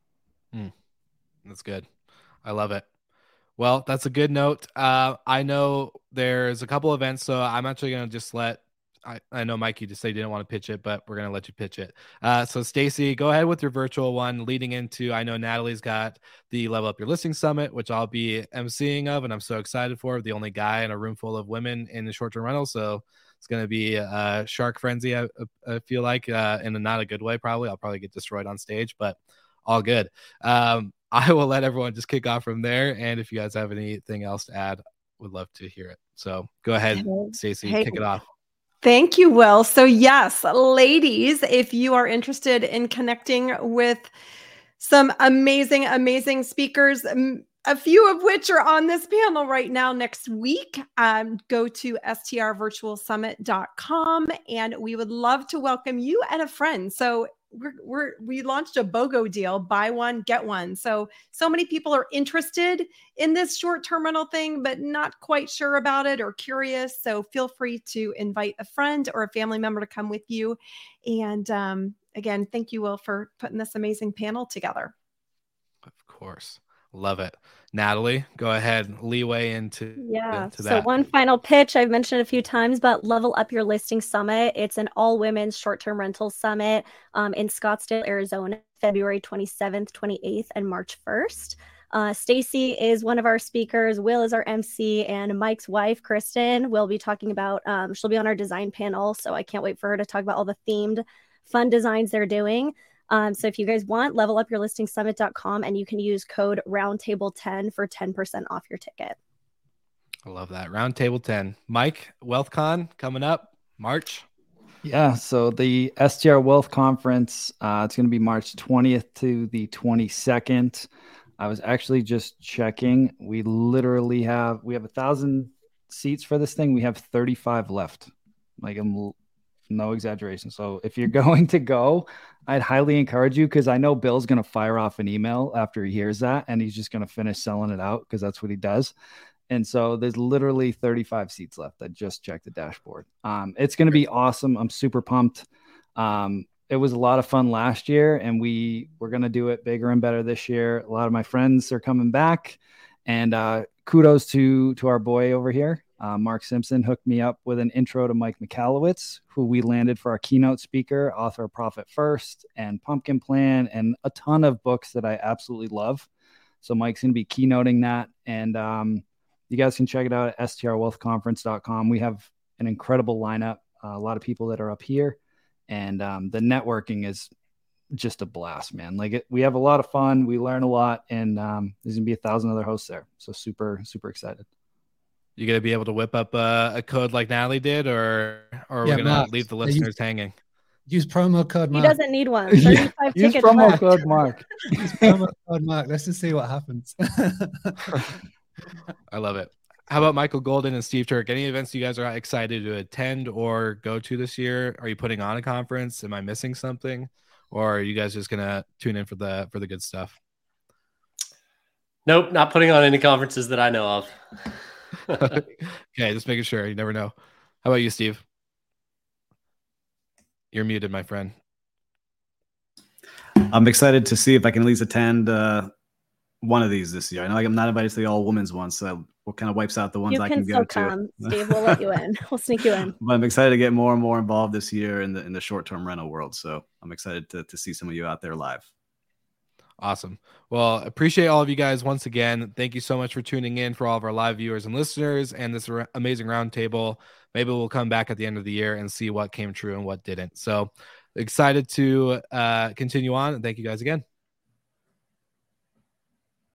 Mm, that's good. I love it. Well, that's a good note. Uh, I know there's a couple events, so I'm actually going to just let, I, I know Mikey just said he didn't want to pitch it, but we're going to let you pitch it. Uh, so Stacy, go ahead with your virtual one leading into, I know Natalie's got the Level Up Your Listing Summit, which I'll be emceeing of, and I'm so excited for. The only guy in a room full of women in the short-term rental, so it's going to be a shark frenzy, I, I feel like, uh, in a not a good way probably. I'll probably get destroyed on stage, but all good. Um, I will let everyone just kick off from there. And if you guys have anything else to add, would love to hear it. So go ahead, Stacy, hey, kick it off. Thank you, Will. So yes, ladies, if you are interested in connecting with some amazing, amazing speakers, a few of which are on this panel right now next week, um, go to S T R virtual summit dot com and we would love to welcome you and a friend. So We're, we're, we launched a BOGO deal, buy one, get one. So, so many people are interested in this short-term rental thing, but not quite sure about it or curious. So feel free to invite a friend or a family member to come with you. And um, again, thank you, Will, for putting this amazing panel together. Of course. Love it. Natalie, go ahead. Leeway into, yeah. into so that. One final pitch I've mentioned a few times, but Level Up Your Listing Summit. It's an all women's short-term rental summit um, in Scottsdale, Arizona, February twenty-seventh, twenty-eighth, and March first. Uh, Stacy is one of our speakers. Will is our M C, and Mike's wife, Kristen, will be talking about, um, she'll be on our design panel. So I can't wait for her to talk about all the themed fun designs they're doing. Um, so if you guys want, level up your listing summit dot com, and you can use code roundtable ten for ten percent off your ticket. I love that. Roundtable ten. Mike, WealthCon coming up March. Yeah. So the S T R Wealth Conference, uh, it's going to be March twentieth to the twenty-second. I was actually just checking. We literally have, we have a thousand seats for this thing. We have thirty-five left. Like I'm no exaggeration. So if you're going to go, I'd highly encourage you, because I know Bill's going to fire off an email after he hears that, and he's just going to finish selling it out because that's what he does. And so there's literally thirty-five seats left. I just checked the dashboard. Um, it's going to be awesome. I'm super pumped. Um, it was a lot of fun last year, and we we're going to do it bigger and better this year. A lot of my friends are coming back, and uh, kudos to to our boy over here. Uh, Mark Simpson hooked me up with an intro to Mike Michalowicz, who we landed for our keynote speaker, author of Profit First and Pumpkin Plan, and a ton of books that I absolutely love. So Mike's going to be keynoting that. And um, you guys can check it out at S T R wealth conference dot com. We have an incredible lineup, uh, a lot of people that are up here. And um, the networking is just a blast, man. Like it, we have a lot of fun. We learn a lot. And um, there's going to be a thousand other hosts there. So super, super excited. You gonna be able to whip up a, a code like Natalie did, or or are Yeah, we gonna Mark, leave the yeah, listeners use- hanging? Use promo code He Mark. doesn't need one. thirty-five Use tickets promo left. code Mark. Use promo code Mark. Let's just see what happens. I love it. How about Michael Golden and Steve Turk? Any events you guys are excited to attend or go to this year? Are you putting on a conference? Am I missing something, or are you guys just gonna tune in for the for the good stuff? Nope, not putting on any conferences that I know of. Okay, just making sure. You never know. How about you, Steve? You're muted, my friend. I'm excited to see if I can at least attend uh, one of these this year. I know I'm not invited to the all women's one, so what kind of wipes out the ones You I can can still go come, to. Steve. We'll let you in. We'll sneak you in. But I'm excited to get more and more involved this year in the in the short-term rental world. So I'm excited to to see some of you out there live. Awesome. Well, appreciate all of you guys once again. Thank you so much for tuning in, for all of our live viewers and listeners, and this r- amazing roundtable. Maybe we'll come back at the end of the year and see what came true and what didn't. So excited to uh, continue on, and thank you guys again.